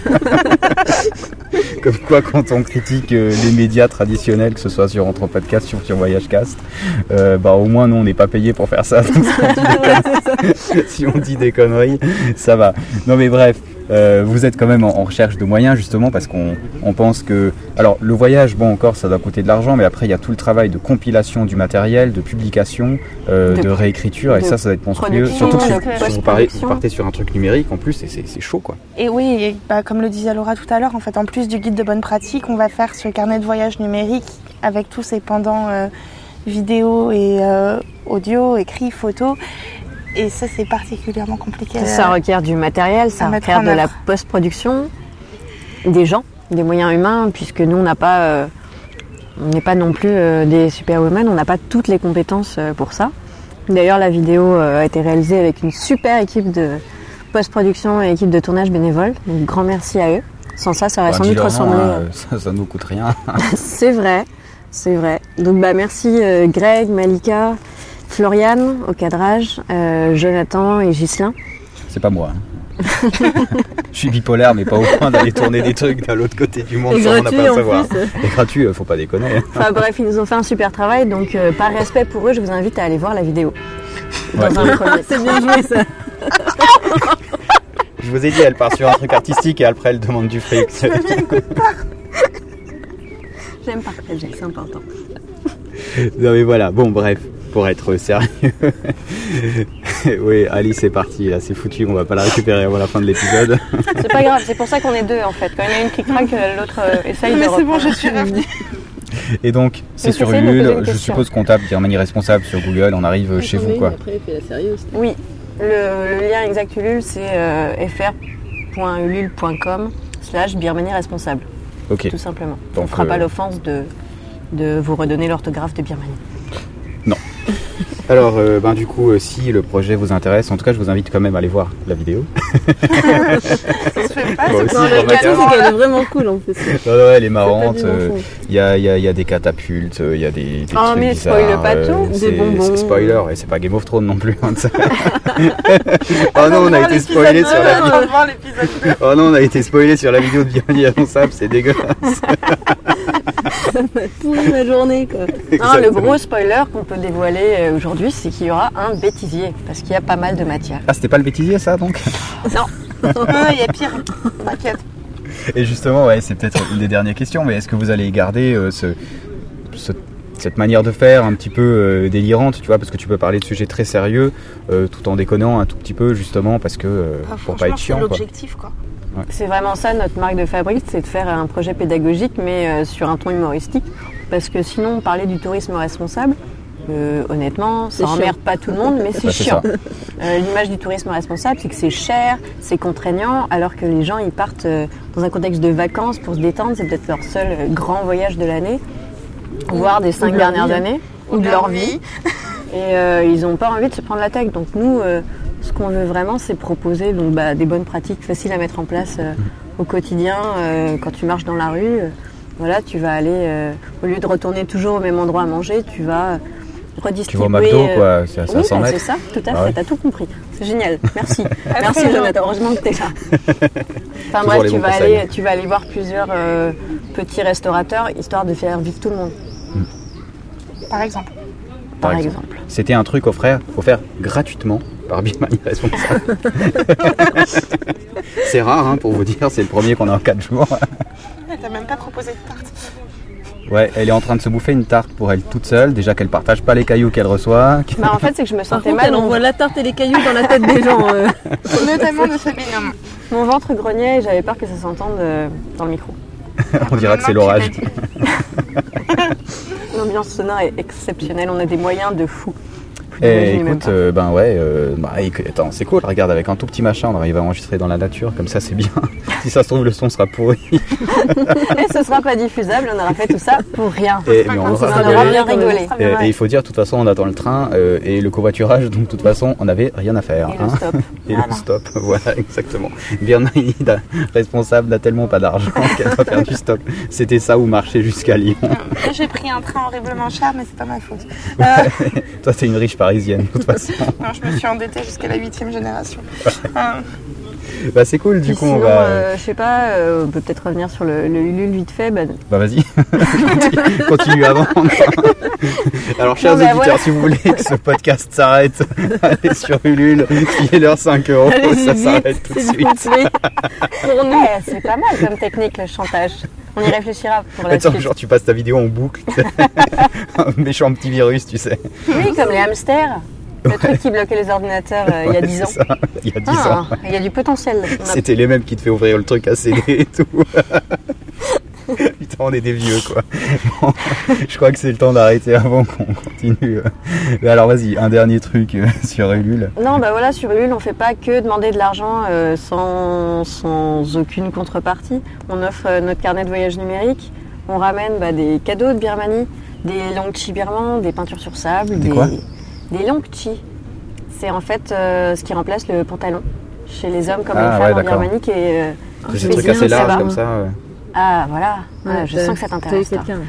Comme quoi, quand on critique euh, les médias traditionnels, que ce soit sur Entre Podcast ou sur VoyageCast, euh, bah au moins nous on n'est pas payé pour faire ça. Donc, si, on dit des conneries, ça va. Non mais bref, euh, vous êtes quand même en, en recherche de moyens justement parce qu'on on pense que... Alors le voyage, bon encore ça doit coûter de l'argent, mais après il y a tout le travail de compilation du matériel, de publication, euh, de, de réécriture, et ça, ça va être monstrueux. Surtout que si, si vous, parlez, vous partez sur un truc numérique en plus, et c'est, c'est chaud quoi. Et oui, et bah, comme le disait Laura tout à l'heure, en fait en plus du guide de bonne pratique, on va faire ce carnet de voyage numérique avec tous ses pendants euh, vidéo et euh, audio, écrit, photo. Et ça, c'est particulièrement compliqué. Ça à, requiert du matériel, ça requiert de la post-production, des gens, des moyens humains, puisque nous, on n'a pas, euh, on n'est pas non plus euh, des superwomen, on n'a pas toutes les compétences euh, pour ça. D'ailleurs, la vidéo euh, a été réalisée avec une super équipe de post-production et équipe de tournage bénévole. Donc, grand merci à eux. Sans ça, ça aurait bah, sans doute ressemblé. Hein, ça, ça nous coûte rien. C'est vrai, c'est vrai. Donc, bah, merci euh, Greg, Malika, Floriane au cadrage, euh, Jonathan et Ghislain. C'est pas moi. Hein. Je suis bipolaire, mais pas au point d'aller tourner des trucs de l'autre côté du monde sans on n'a pas à savoir. Et gratuit, faut pas déconner. Enfin bref, ils nous ont fait un super travail, donc euh, par respect pour eux, je vous invite à aller voir la vidéo. Ouais, Dans un premier. C'est bien joué ça. Je vous ai dit, elle part sur un truc artistique et après elle demande du fric. J'aime partager, c'est important. Non mais voilà, bon bref, pour être sérieux. Oui, Ali c'est parti, là c'est foutu, on va pas la récupérer avant la fin de l'épisode. C'est pas grave, c'est pour ça qu'on est deux en fait. Quand il y en a une qui craque, l'autre euh, essaye mais de reprendre. Mais c'est bon, je suis revenue. Et donc, c'est sur Ulule, je suppose qu'on tape Birmanie responsable sur Google, on arrive oui, chez vous quoi. Après, il fait la sérieuse. Oui, le, le lien exact Ulule c'est euh, f r point ulule point com slash Birmanie responsable. Ok. Tout simplement. Donc, on ne fera euh... pas l'offense de, de vous redonner l'orthographe de Birmanie. Non. Alors, euh, ben, du coup, euh, si le projet vous intéresse, en tout cas, je vous invite quand même à aller voir la vidéo. Ça se fait pas, bon, c'est non, le cadeau, c'est qu'elle est vraiment cool en plus. Non, non, elle est marrante. Il euh, y, a, y, a, y a des catapultes, il y a des, des oh, trucs mais bizarres. spoil pas tout. Euh, des bonbons. C'est spoiler, et c'est pas Game of Thrones non plus. Oh non, on a été spoilé sur la vidéo. Oh non, on a été spoilé sur la vidéo de Birmanie responsable, c'est dégueulasse. Ça m'a pourri ma journée quoi. Non, le gros spoiler qu'on peut dévoiler aujourd'hui, c'est qu'il y aura un bêtisier, parce qu'il y a pas mal de matière. Ah, c'était pas le bêtisier ça donc? Non. Non, il y a pire, t'inquiète. Et justement, ouais, c'est peut-être une des dernières questions, mais est-ce que vous allez garder euh, ce, ce, cette manière de faire un petit peu euh, délirante, tu vois, parce que tu peux parler de sujets très sérieux euh, tout en déconnant un tout petit peu, justement, parce que euh, ah, pour pas être chiant. C'est l'objectif, quoi. Ouais. C'est vraiment ça notre marque de fabrique, c'est de faire un projet pédagogique mais euh, sur un ton humoristique, parce que sinon parler du tourisme responsable, euh, honnêtement ça emmerde pas tout le monde, mais c'est bah, chiant. Euh, l'image du tourisme responsable, c'est que c'est cher, c'est contraignant, alors que les gens ils partent euh, dans un contexte de vacances pour se détendre, c'est peut-être leur seul euh, grand voyage de l'année, ou, voire des cinq dernières vie. années, ou, ou de leur vie, vie. Et euh, ils n'ont pas envie de se prendre la tête, donc nous euh, ce qu'on veut vraiment, c'est proposer donc, bah, des bonnes pratiques faciles à mettre en place euh, au quotidien. Euh, quand tu marches dans la rue, euh, voilà, tu vas aller, euh, au lieu de retourner toujours au même endroit à manger, tu vas redistribuer... Tu vas au McDo, euh... quoi, c'est à cinq cents oui, mètres. C'est ça, tout à fait, ah ouais. T'as tout compris. C'est génial, merci. Ah, merci Jonathan, heureusement que t'es là. Enfin bref, tu vas, aller, tu vas aller voir plusieurs euh, petits restaurateurs, histoire de faire vivre tout le monde. Par exemple. par, par exemple. exemple. C'était un truc offert, offert gratuitement par Beer Money Responsable. C'est rare hein, pour vous dire, c'est le premier qu'on a en quatre jours. T'as même pas proposé de tarte. Ouais, elle est en train de se bouffer une tarte pour elle toute seule, déjà qu'elle partage pas les cailloux qu'elle reçoit. Bah, en fait, c'est que je me Par sentais contre, mal. elle Mon, envoie la tarte et les cailloux dans la tête des gens. euh. Notamment de ce binôme. mon ventre grognait et j'avais peur que ça s'entende euh, dans le micro. On dira que c'est l'orage. L'ambiance sonore est exceptionnelle, on a des moyens de fou. Vous Et l'imaginez même écoute, pas. euh, ben ouais, euh, bah, éc- attends, c'est cool, regarde, avec un tout petit machin, on arrive à enregistrer dans la nature, comme ça c'est bien. Si ça se trouve, le son sera pourri. Et ce sera pas diffusable, on aura fait tout ça pour rien. Et, mais on On aura aura rigolé. bien rigolé. Et, et il faut dire, de toute façon, on attend le train euh, et le covoiturage, donc de toute façon, on n'avait rien à faire. Et le hein. stop. Et Voilà. le stop, voilà, exactement. Bernard, responsable, n'a tellement pas d'argent qu'elle va faire du stop. C'était ça ou marcher jusqu'à Lyon. Moi, j'ai pris un train horriblement cher, mais c'est pas ma faute. Euh, Toi, t'es une riche parisienne, de toute façon. non, je me suis endettée jusqu'à la huitième génération. Euh, Bah, c'est cool, du Puis coup, sinon, on va. euh, je sais pas, euh, on peut peut-être revenir sur le, le Ulule vite fait. Bah, Bah vas-y, continue, continue à vendre. Alors chers Non, bah, auditeurs, voilà. si vous voulez que ce podcast s'arrête, allez sur Ulule, payez-leur cinq euros, Allez-y ça vite, s'arrête tout de s'il suite. vous plaît. Pour nous. ouais, c'est pas mal comme technique le chantage. On y réfléchira pour la Attends, suite. genre tu passes ta vidéo en boucle, tu sais. Un méchant petit virus, tu sais. Oui, comme les hamsters. Le truc qui bloquait les ordinateurs euh, il y a Ouais, dix ans. c'est ça, il y a dix Ah, ans. il y a du potentiel. On a- C'était les mêmes qui te fait ouvrir le truc à C D et tout. Putain, on est des vieux quoi. Bon, je crois que c'est le temps d'arrêter avant qu'on continue. Mais alors vas-y, un dernier truc euh, sur Ulule. Non, bah voilà, sur Ulule, on fait pas que demander de l'argent euh, sans, sans aucune contrepartie. On offre euh, notre carnet de voyage numérique. On ramène bah, des cadeaux de Birmanie, des longchi birmans, des peintures sur sable, Des quoi des longchi. C'est en fait euh, ce qui remplace le pantalon chez les hommes comme Ah, les femmes ouais, en d'accord. Birmanie qui est euh, C'est fait des trucs bien, assez ça larges va. comme ça. ouais. Ah voilà, Ouais, Ouais, je t'as- sens que ça t'as eu t'intéresse. toi. quelqu'un.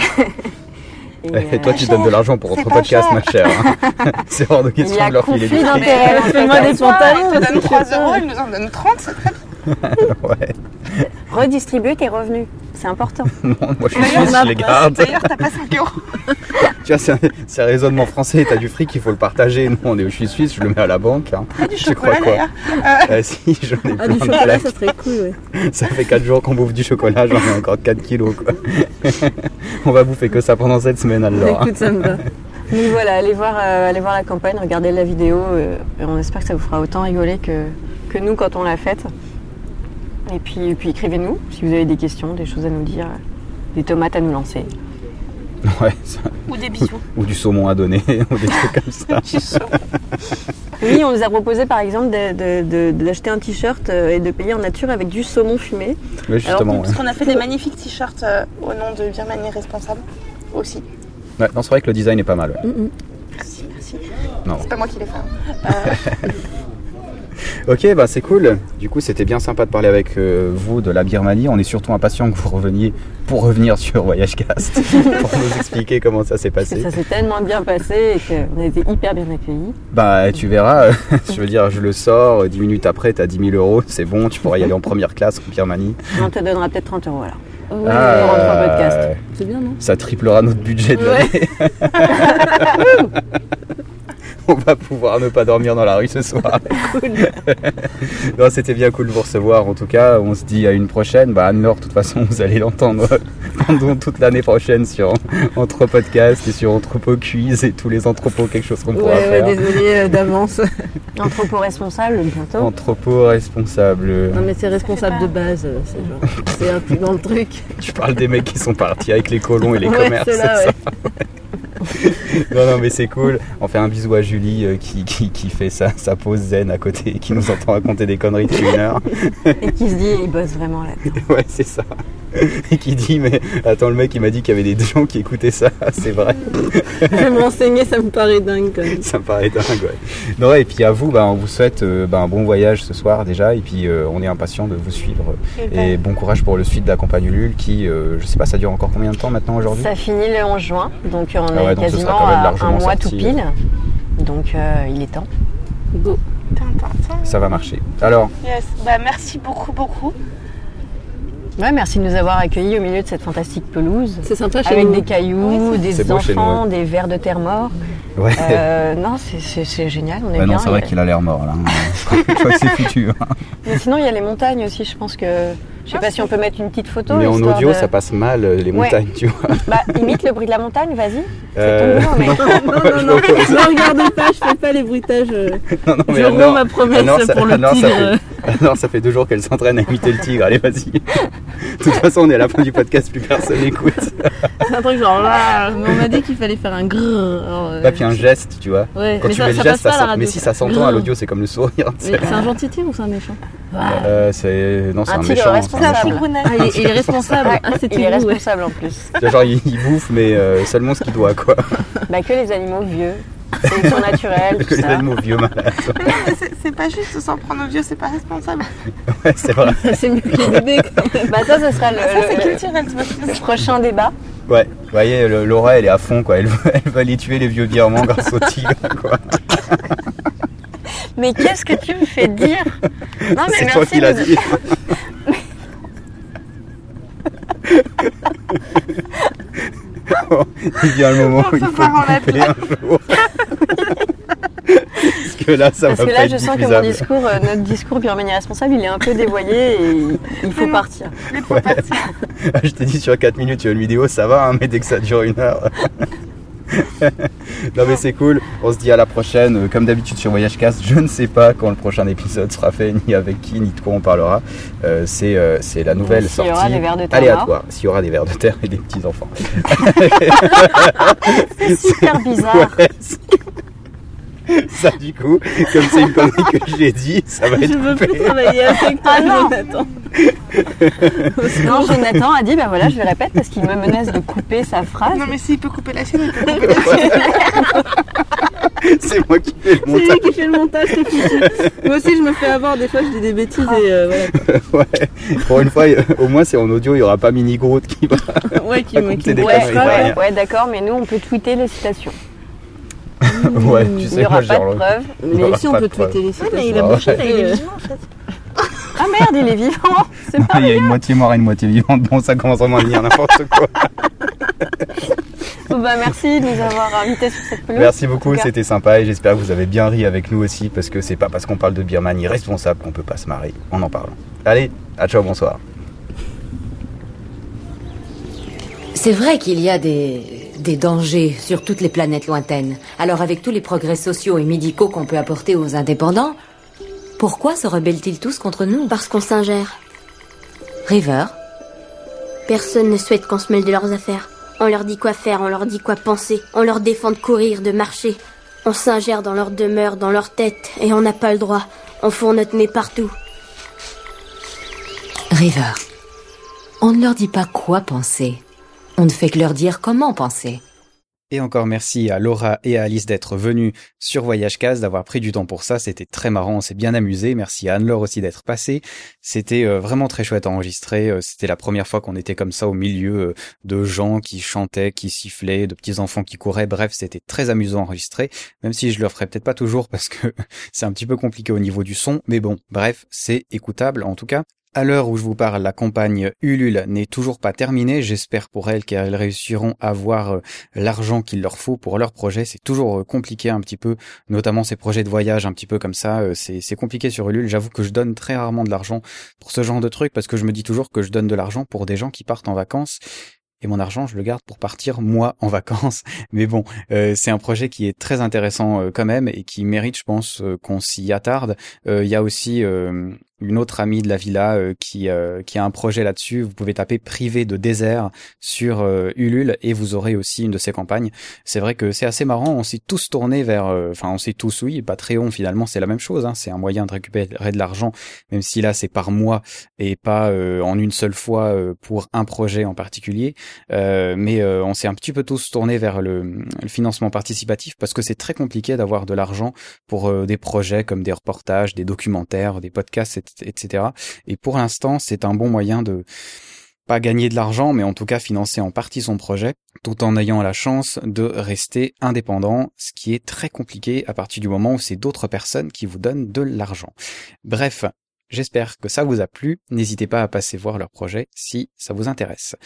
Et, Et toi, euh, tu te donnes de l'argent pour C'est notre pas podcast, cher. ma chère. hein. C'est hors de question Il y a de leur filer des conflit fric. d'intérêt. mais, Fais-moi des soit pantalons, ils te donnent c'est trois super. euros, ils nous en donnent trente, c'est très bien. Ouais. redistribuer tes revenus, c'est important. Non, moi je suis D'ailleurs, suisse, je les garde. D'ailleurs, t'as pas cinq euros. Tu vois, c'est un, c'est un raisonnement français. T'as du fric, il faut le partager. Nous, on est, je suis suisse, je le mets à la banque. Hein. Ah, du Tu chocolat crois quoi d'ailleurs. Euh, Si, j'en ai Ah, plein du de chocolat, plaques. ça serait cool, ouais. Ça fait quatre jours qu'on bouffe du chocolat, j'en ai encore quatre kilos. Quoi. On va bouffer que ça pendant cette semaine alors. hein. Écoute, ça me va. Donc voilà, allez voir, euh, allez voir la campagne, regardez la vidéo. euh, et on espère que ça vous fera autant rigoler que, que nous quand on l'a faite. Et puis, et puis écrivez-nous si vous avez des questions, des choses à nous dire, euh, des tomates à nous lancer. Ouais, ça- Ou des bisous. ou du saumon à donner, ou des trucs comme ça. Tu sauves. Oui, on nous a proposé par exemple de- de- de- d'acheter un t-shirt euh, et de payer en nature avec du saumon fumé. Oui, justement. ouais. Parce qu'on a fait des magnifiques t-shirts euh, au nom de Birmanie Responsable aussi. Ouais, non, c'est vrai que le design est pas mal. ouais. Merci, merci. Non. C'est pas moi qui l'ai fait. hein. Euh, Ok, bah c'est cool. Du coup, c'était bien sympa de parler avec euh, vous de la Birmanie. On est surtout impatient que vous reveniez pour revenir sur VoyageCast pour nous expliquer comment ça s'est Parce que passé. ça s'est tellement bien passé et qu'on a été hyper bien accueillis. Bah, tu verras. euh, je veux dire, je le sors. euh, dix minutes après, t'as dix mille euros. C'est bon, tu pourras y aller en première classe en Birmanie. On te donnera peut-être trente euros alors. Oh, ouais, Ah, on rentre en podcast. euh, c'est bien, non? Ça triplera notre budget de l'année. On va pouvoir ne pas dormir dans la rue ce soir. Non, c'était bien cool de vous recevoir. En tout cas, on se dit à une prochaine. Bah, Anne-Laure, de toute façon, vous allez l'entendre pendant toute l'année prochaine sur Entrepôt Podcast et sur Entrepôt Quiz et tous les entrepôts, quelque chose qu'on Ouais, pourra ouais, faire. désolé euh, d'avance. Entrepôt responsable bientôt. Entrepôt responsable. Non, mais c'est responsable de base, euh, c'est genre. C'est inclus dans le truc. Tu parles des mecs qui sont partis avec les colons et les Ouais, commerces, c'est là, c'est ouais. ça. Non, non, mais c'est cool. On fait un bisou à Julie euh, qui, qui, qui fait sa, sa pause zen à côté et qui nous entend raconter des conneries depuis une heure. Et qui se dit, il bosse vraiment là-dedans. Ouais, c'est ça. Et qui dit, mais attends, le mec il m'a dit qu'il y avait des gens qui écoutaient ça, c'est vrai. Je vais me renseigner, ça me paraît dingue quand même. Ça me paraît dingue, ouais. Non, ouais, et puis à vous, bah, on vous souhaite euh, bah, un bon voyage ce soir déjà, et puis euh, on est impatient de vous suivre. Et ben, Et bon courage pour le suite de la campagne Ulule qui, euh, je sais pas, ça dure encore combien de temps maintenant aujourd'hui? Ça finit le onze juin, donc on Ah ouais, est donc ce sera quasiment quand même à largement un mois tout sorti. pile. Donc euh, il est temps. Go. tin, tin, tin. Ça va marcher. Alors, Yes. Bah, merci beaucoup, beaucoup. Ouais, merci de nous avoir accueillis au milieu de cette fantastique pelouse. C'est sympa chez Avec nous. des cailloux, Oui, des c'est beau chez nous, enfants, des vers de terre morts. Ouais. Euh, non, c'est, c'est, c'est génial, on est ouais, bien. Non, c'est vrai qu'il a l'air mort là. Je crois que c'est foutu. Hein. Mais sinon, il y a les montagnes aussi. Je pense que je sais pas si on peut mettre une petite photo. Mais en audio, de... ça passe mal les montagnes, ouais. Tu vois. Bah, imite le bruit de la montagne, vas-y. Euh... C'est ton mec. Non, non, non, non. Ne regardez pas, je fais pas les bruitages. Non, non, mais je rends ma promesse non, ça, pour le non, tigre. Ça fait, non, ça fait deux jours qu'elle s'entraîne à imiter le tigre. Allez, vas-y. De toute façon, on est à la fin du podcast, plus personne n'écoute. C'est un truc genre là, mais on m'a dit qu'il fallait faire un grrr. Alors, euh, bah, puis un geste, tu vois. Ouais, quand mais tu ça, mets le ça geste, passe ça pas, sent... mais si ça s'entend à l'audio, c'est comme le sourire. Mais c'est un gentil tigre ou c'est un méchant? euh, c'est... Non, c'est un, un méchant. Responsable. C'est un méchant. Ah, il, est, il est responsable. Ouais, ah, c'est il est responsable ouais. en plus. C'est genre, il, il bouffe, mais euh, seulement ce qu'il doit, quoi. Bah, que les animaux vieux. Sélection naturelle, que tout les ça. animaux vieux malades. c'est, c'est pas juste de s'en prendre aux vieux, c'est pas responsable. Ouais, c'est vrai. C'est mieux que les bébés quand même. Bah ça, ce sera le, ça, le, c'est le, culturel, le prochain débat. Ouais, vous voyez, le, Laura, elle est à fond, quoi. Elle va, elle va aller tuer les vieux birmans grâce au tigre, quoi. Mais qu'est-ce que tu me fais dire? Non, mais c'est merci, toi qui l'as dit. Bon, il vient le moment où il faut couper un jour. Parce que là, ça Parce va que pas là, être je sens diffusable. que mon discours, euh, notre discours Birmanie responsable, il est un peu dévoyé et il, il faut partir. Il faut ouais. partir. Je t'ai dit sur quatre minutes, tu veux une vidéo, ça va, hein, mais dès que ça dure une heure... Non mais c'est cool, on se dit à la prochaine. Comme d'habitude sur VoyageCast, je ne sais pas quand le prochain épisode sera fait, ni avec qui, ni de quoi on parlera. euh, c'est, euh, c'est la nouvelle S'il sortie y aura des vers de terre aléatoire, s'il y aura des vers de terre et des petits enfants. C'est super bizarre. Ouais, c'est... Ça du coup, comme c'est une connerie que j'ai dit, ça va être Je veux coupé. plus travailler avec toi, Ah non. Jonathan. Non, Jonathan a dit, bah voilà, je le répète parce qu'il me menace de couper sa phrase. Non mais s'il peut couper la sienne, il peut couper la sienne. C'est moi qui fais le C'est montage. lui qui fait le montage, c'est foutu. Moi aussi, je me fais avoir, des fois, je dis des bêtises et euh, voilà. Ouais, pour une fois, au moins c'est en audio, il n'y aura pas Mini Groot qui va... Ouais, qui me Raconter des Ouais, conneries, ouais, rien. ouais, d'accord, mais nous, on peut tweeter les citations. Ouais, tu Il sais, n'y aura moi, pas genre, de preuves. Il y Mais aura si on pas peut de preuve. tweeter les Ouais, citations. mais il a Ouais. bouché, il est Euh, vivant en fait. Ah merde, il est vivant. C'est pas Il y a une moitié mort et une moitié vivante. Bon, ça commence vraiment à devenir n'importe quoi. Bon, bah, merci de nous avoir invités sur cette pelouse. Merci En beaucoup, tout cas. c'était sympa et j'espère que vous avez bien ri avec nous aussi parce que c'est pas parce qu'on parle de Birmanie responsable qu'on peut pas se marrer en en parlant. Allez, à ciao, bonsoir. C'est vrai qu'il y a des, des dangers sur toutes les planètes lointaines. Alors avec tous les progrès sociaux et médicaux qu'on peut apporter aux indépendants, pourquoi se rebellent-ils tous contre nous? Parce qu'on s'ingère. River, Personne ne souhaite qu'on se mêle de leurs affaires. On leur dit quoi faire, on leur dit quoi penser. On leur défend de courir, de marcher. On s'ingère dans leur demeure, dans leur tête, et on n'a pas le droit. On fourre notre nez partout. River, on ne leur dit pas quoi penser. On ne fait que leur dire comment penser. Et encore merci à Laura et à Alice d'être venues sur VoyageCast, d'avoir pris du temps pour ça. C'était très marrant, on s'est bien amusé. Merci à Anne-Laure aussi d'être passée. C'était euh, vraiment très chouette à enregistrer. Euh, c'était la première fois qu'on était comme ça au milieu euh, de gens qui chantaient, qui sifflaient, de petits enfants qui couraient. Bref, c'était très amusant à enregistrer, même si je le ferai peut-être pas toujours parce que c'est un petit peu compliqué au niveau du son. Mais bon, bref, c'est écoutable en tout cas. À l'heure où je vous parle, la campagne Ulule n'est toujours pas terminée. J'espère pour elles qu'elles réussiront à avoir l'argent qu'il leur faut pour leur projet. C'est toujours compliqué un petit peu, notamment ces projets de voyage un petit peu comme ça. C'est, c'est compliqué sur Ulule. J'avoue que je donne très rarement de l'argent pour ce genre de truc parce que je me dis toujours que je donne de l'argent pour des gens qui partent en vacances. Et mon argent, je le garde pour partir, moi, en vacances. Mais bon, euh, c'est un projet qui est très intéressant euh, quand même et qui mérite, je pense, euh, qu'on s'y attarde. Il euh, y a aussi euh, une autre amie de la villa euh, qui euh, qui a un projet là-dessus. Vous pouvez taper privé de désert sur euh, Ulule et vous aurez aussi une de ces campagnes. C'est vrai que c'est assez marrant. On s'est tous tournés vers... Enfin, euh, on s'est tous, oui, Patreon, finalement, c'est la même chose. Hein, c'est un moyen de récupérer de l'argent, même si là, c'est par mois et pas euh, en une seule fois euh, pour un projet en particulier. Euh, mais euh, on s'est un petit peu tous tournés vers le, le financement participatif parce que c'est très compliqué d'avoir de l'argent pour euh, des projets comme des reportages, des documentaires, des podcasts, et cetera. Et pour l'instant, c'est un bon moyen de pas gagner de l'argent, mais en tout cas financer en partie son projet, tout en ayant la chance de rester indépendant, ce qui est très compliqué à partir du moment où c'est d'autres personnes qui vous donnent de l'argent. Bref, j'espère que ça vous a plu. N'hésitez pas à passer voir leur projet si ça vous intéresse.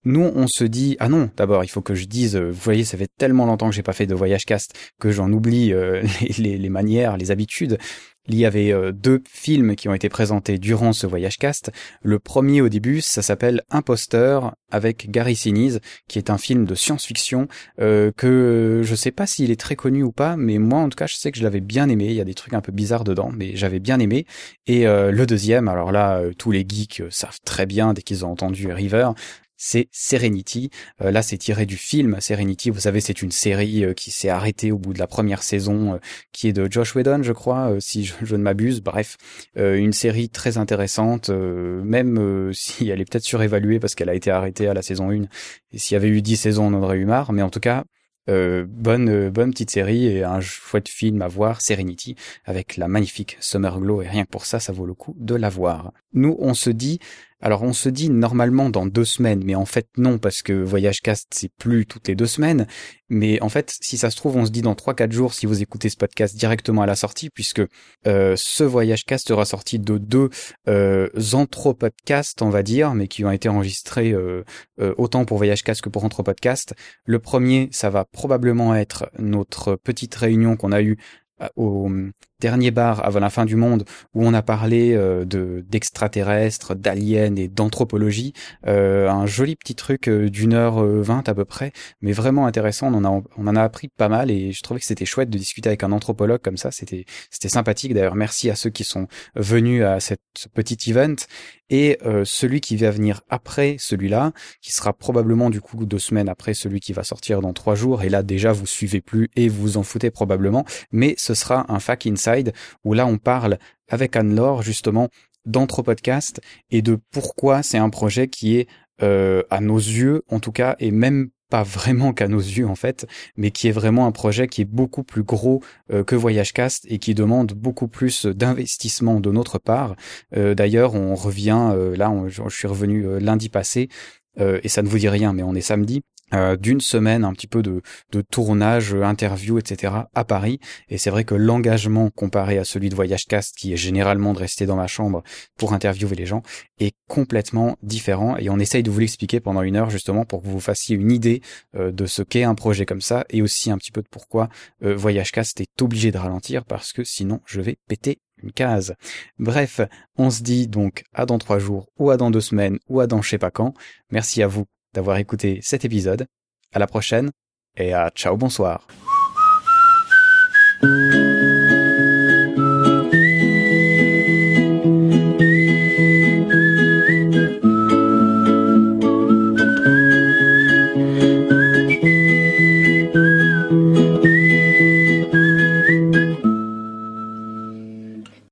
nous, on se dit, ah non, d'abord, il faut que je dise, vous voyez, ça fait tellement longtemps que j'ai pas fait de Voyage Cast que j'en oublie euh, les, les, les manières, les habitudes. Il y avait euh, deux films qui ont été présentés durant ce Voyage Cast. Le premier, au début, ça s'appelle Imposteur, avec Gary Sinise, qui est un film de science-fiction euh, que euh, je sais pas s'il est très connu ou pas, mais moi, en tout cas, je sais que je l'avais bien aimé. Il y a des trucs un peu bizarres dedans, mais j'avais bien aimé. Et euh, le deuxième, alors là, euh, tous les geeks savent très bien, dès qu'ils ont entendu River, c'est Serenity. Euh, là, c'est tiré du film Serenity. Vous savez, c'est une série euh, qui s'est arrêtée au bout de la première saison, euh, qui est de Josh Whedon, je crois, euh, si je, je ne m'abuse. Bref, euh, une série très intéressante, euh, même euh, si elle est peut-être surévaluée parce qu'elle a été arrêtée à la saison un. Et s'il y avait eu dix saisons, on en aurait eu marre. Mais en tout cas, euh, bonne euh, bonne petite série et un chouette film à voir, Serenity, avec la magnifique Summer Glau. Et rien que pour ça, ça vaut le coup de la voir. Nous, on se dit... Alors on se dit normalement dans deux semaines, mais en fait non, parce que Voyage Cast c'est plus toutes les deux semaines, mais en fait si ça se trouve on se dit dans trois quatre jours si vous écoutez ce podcast directement à la sortie, puisque euh, ce Voyage Cast sera sorti de deux euh, anthropodcasts on va dire, mais qui ont été enregistrés euh, euh, autant pour Voyage Cast que pour Anthropodcast. Le premier, ça va probablement être notre petite réunion qu'on a eue au dernier bar avant la fin du monde, où on a parlé euh, de d'extraterrestres, d'aliens et d'anthropologie. Euh, un joli petit truc euh, d'une heure vingt à peu près, mais vraiment intéressant. On en a on en a appris pas mal et je trouvais que c'était chouette de discuter avec un anthropologue comme ça. C'était c'était sympathique. D'ailleurs, merci à ceux qui sont venus à cette, ce petit event. Et euh, celui qui va venir après celui-là, qui sera probablement du coup deux semaines après celui qui va sortir dans trois jours, et là déjà vous suivez plus et vous vous en foutez probablement, mais ce sera un Fac Inside, où là on parle avec Anne-Laure justement d'Anthropodcast et de pourquoi c'est un projet qui est euh, à nos yeux en tout cas, et même pas vraiment qu'à nos yeux en fait, mais qui est vraiment un projet qui est beaucoup plus gros euh, que Voyage Cast et qui demande beaucoup plus d'investissement de notre part. Euh, d'ailleurs, on revient, euh, là on, je suis revenu euh, lundi passé, euh, et ça ne vous dit rien, mais on est samedi, euh, d'une semaine un petit peu de, de tournage, interview, et cetera à Paris. Et c'est vrai que l'engagement comparé à celui de Voyage Cast, qui est généralement de rester dans ma chambre pour interviewer les gens, est complètement différent. Et on essaye de vous l'expliquer pendant une heure justement pour que vous fassiez une idée euh, de ce qu'est un projet comme ça, et aussi un petit peu de pourquoi euh, Voyage Cast est obligé de ralentir, parce que sinon je vais péter une case. Bref, on se dit donc à dans trois jours, ou à dans deux semaines, ou à dans je sais pas quand. Merci à vous d'avoir écouté cet épisode. À la prochaine, et à ciao, bonsoir.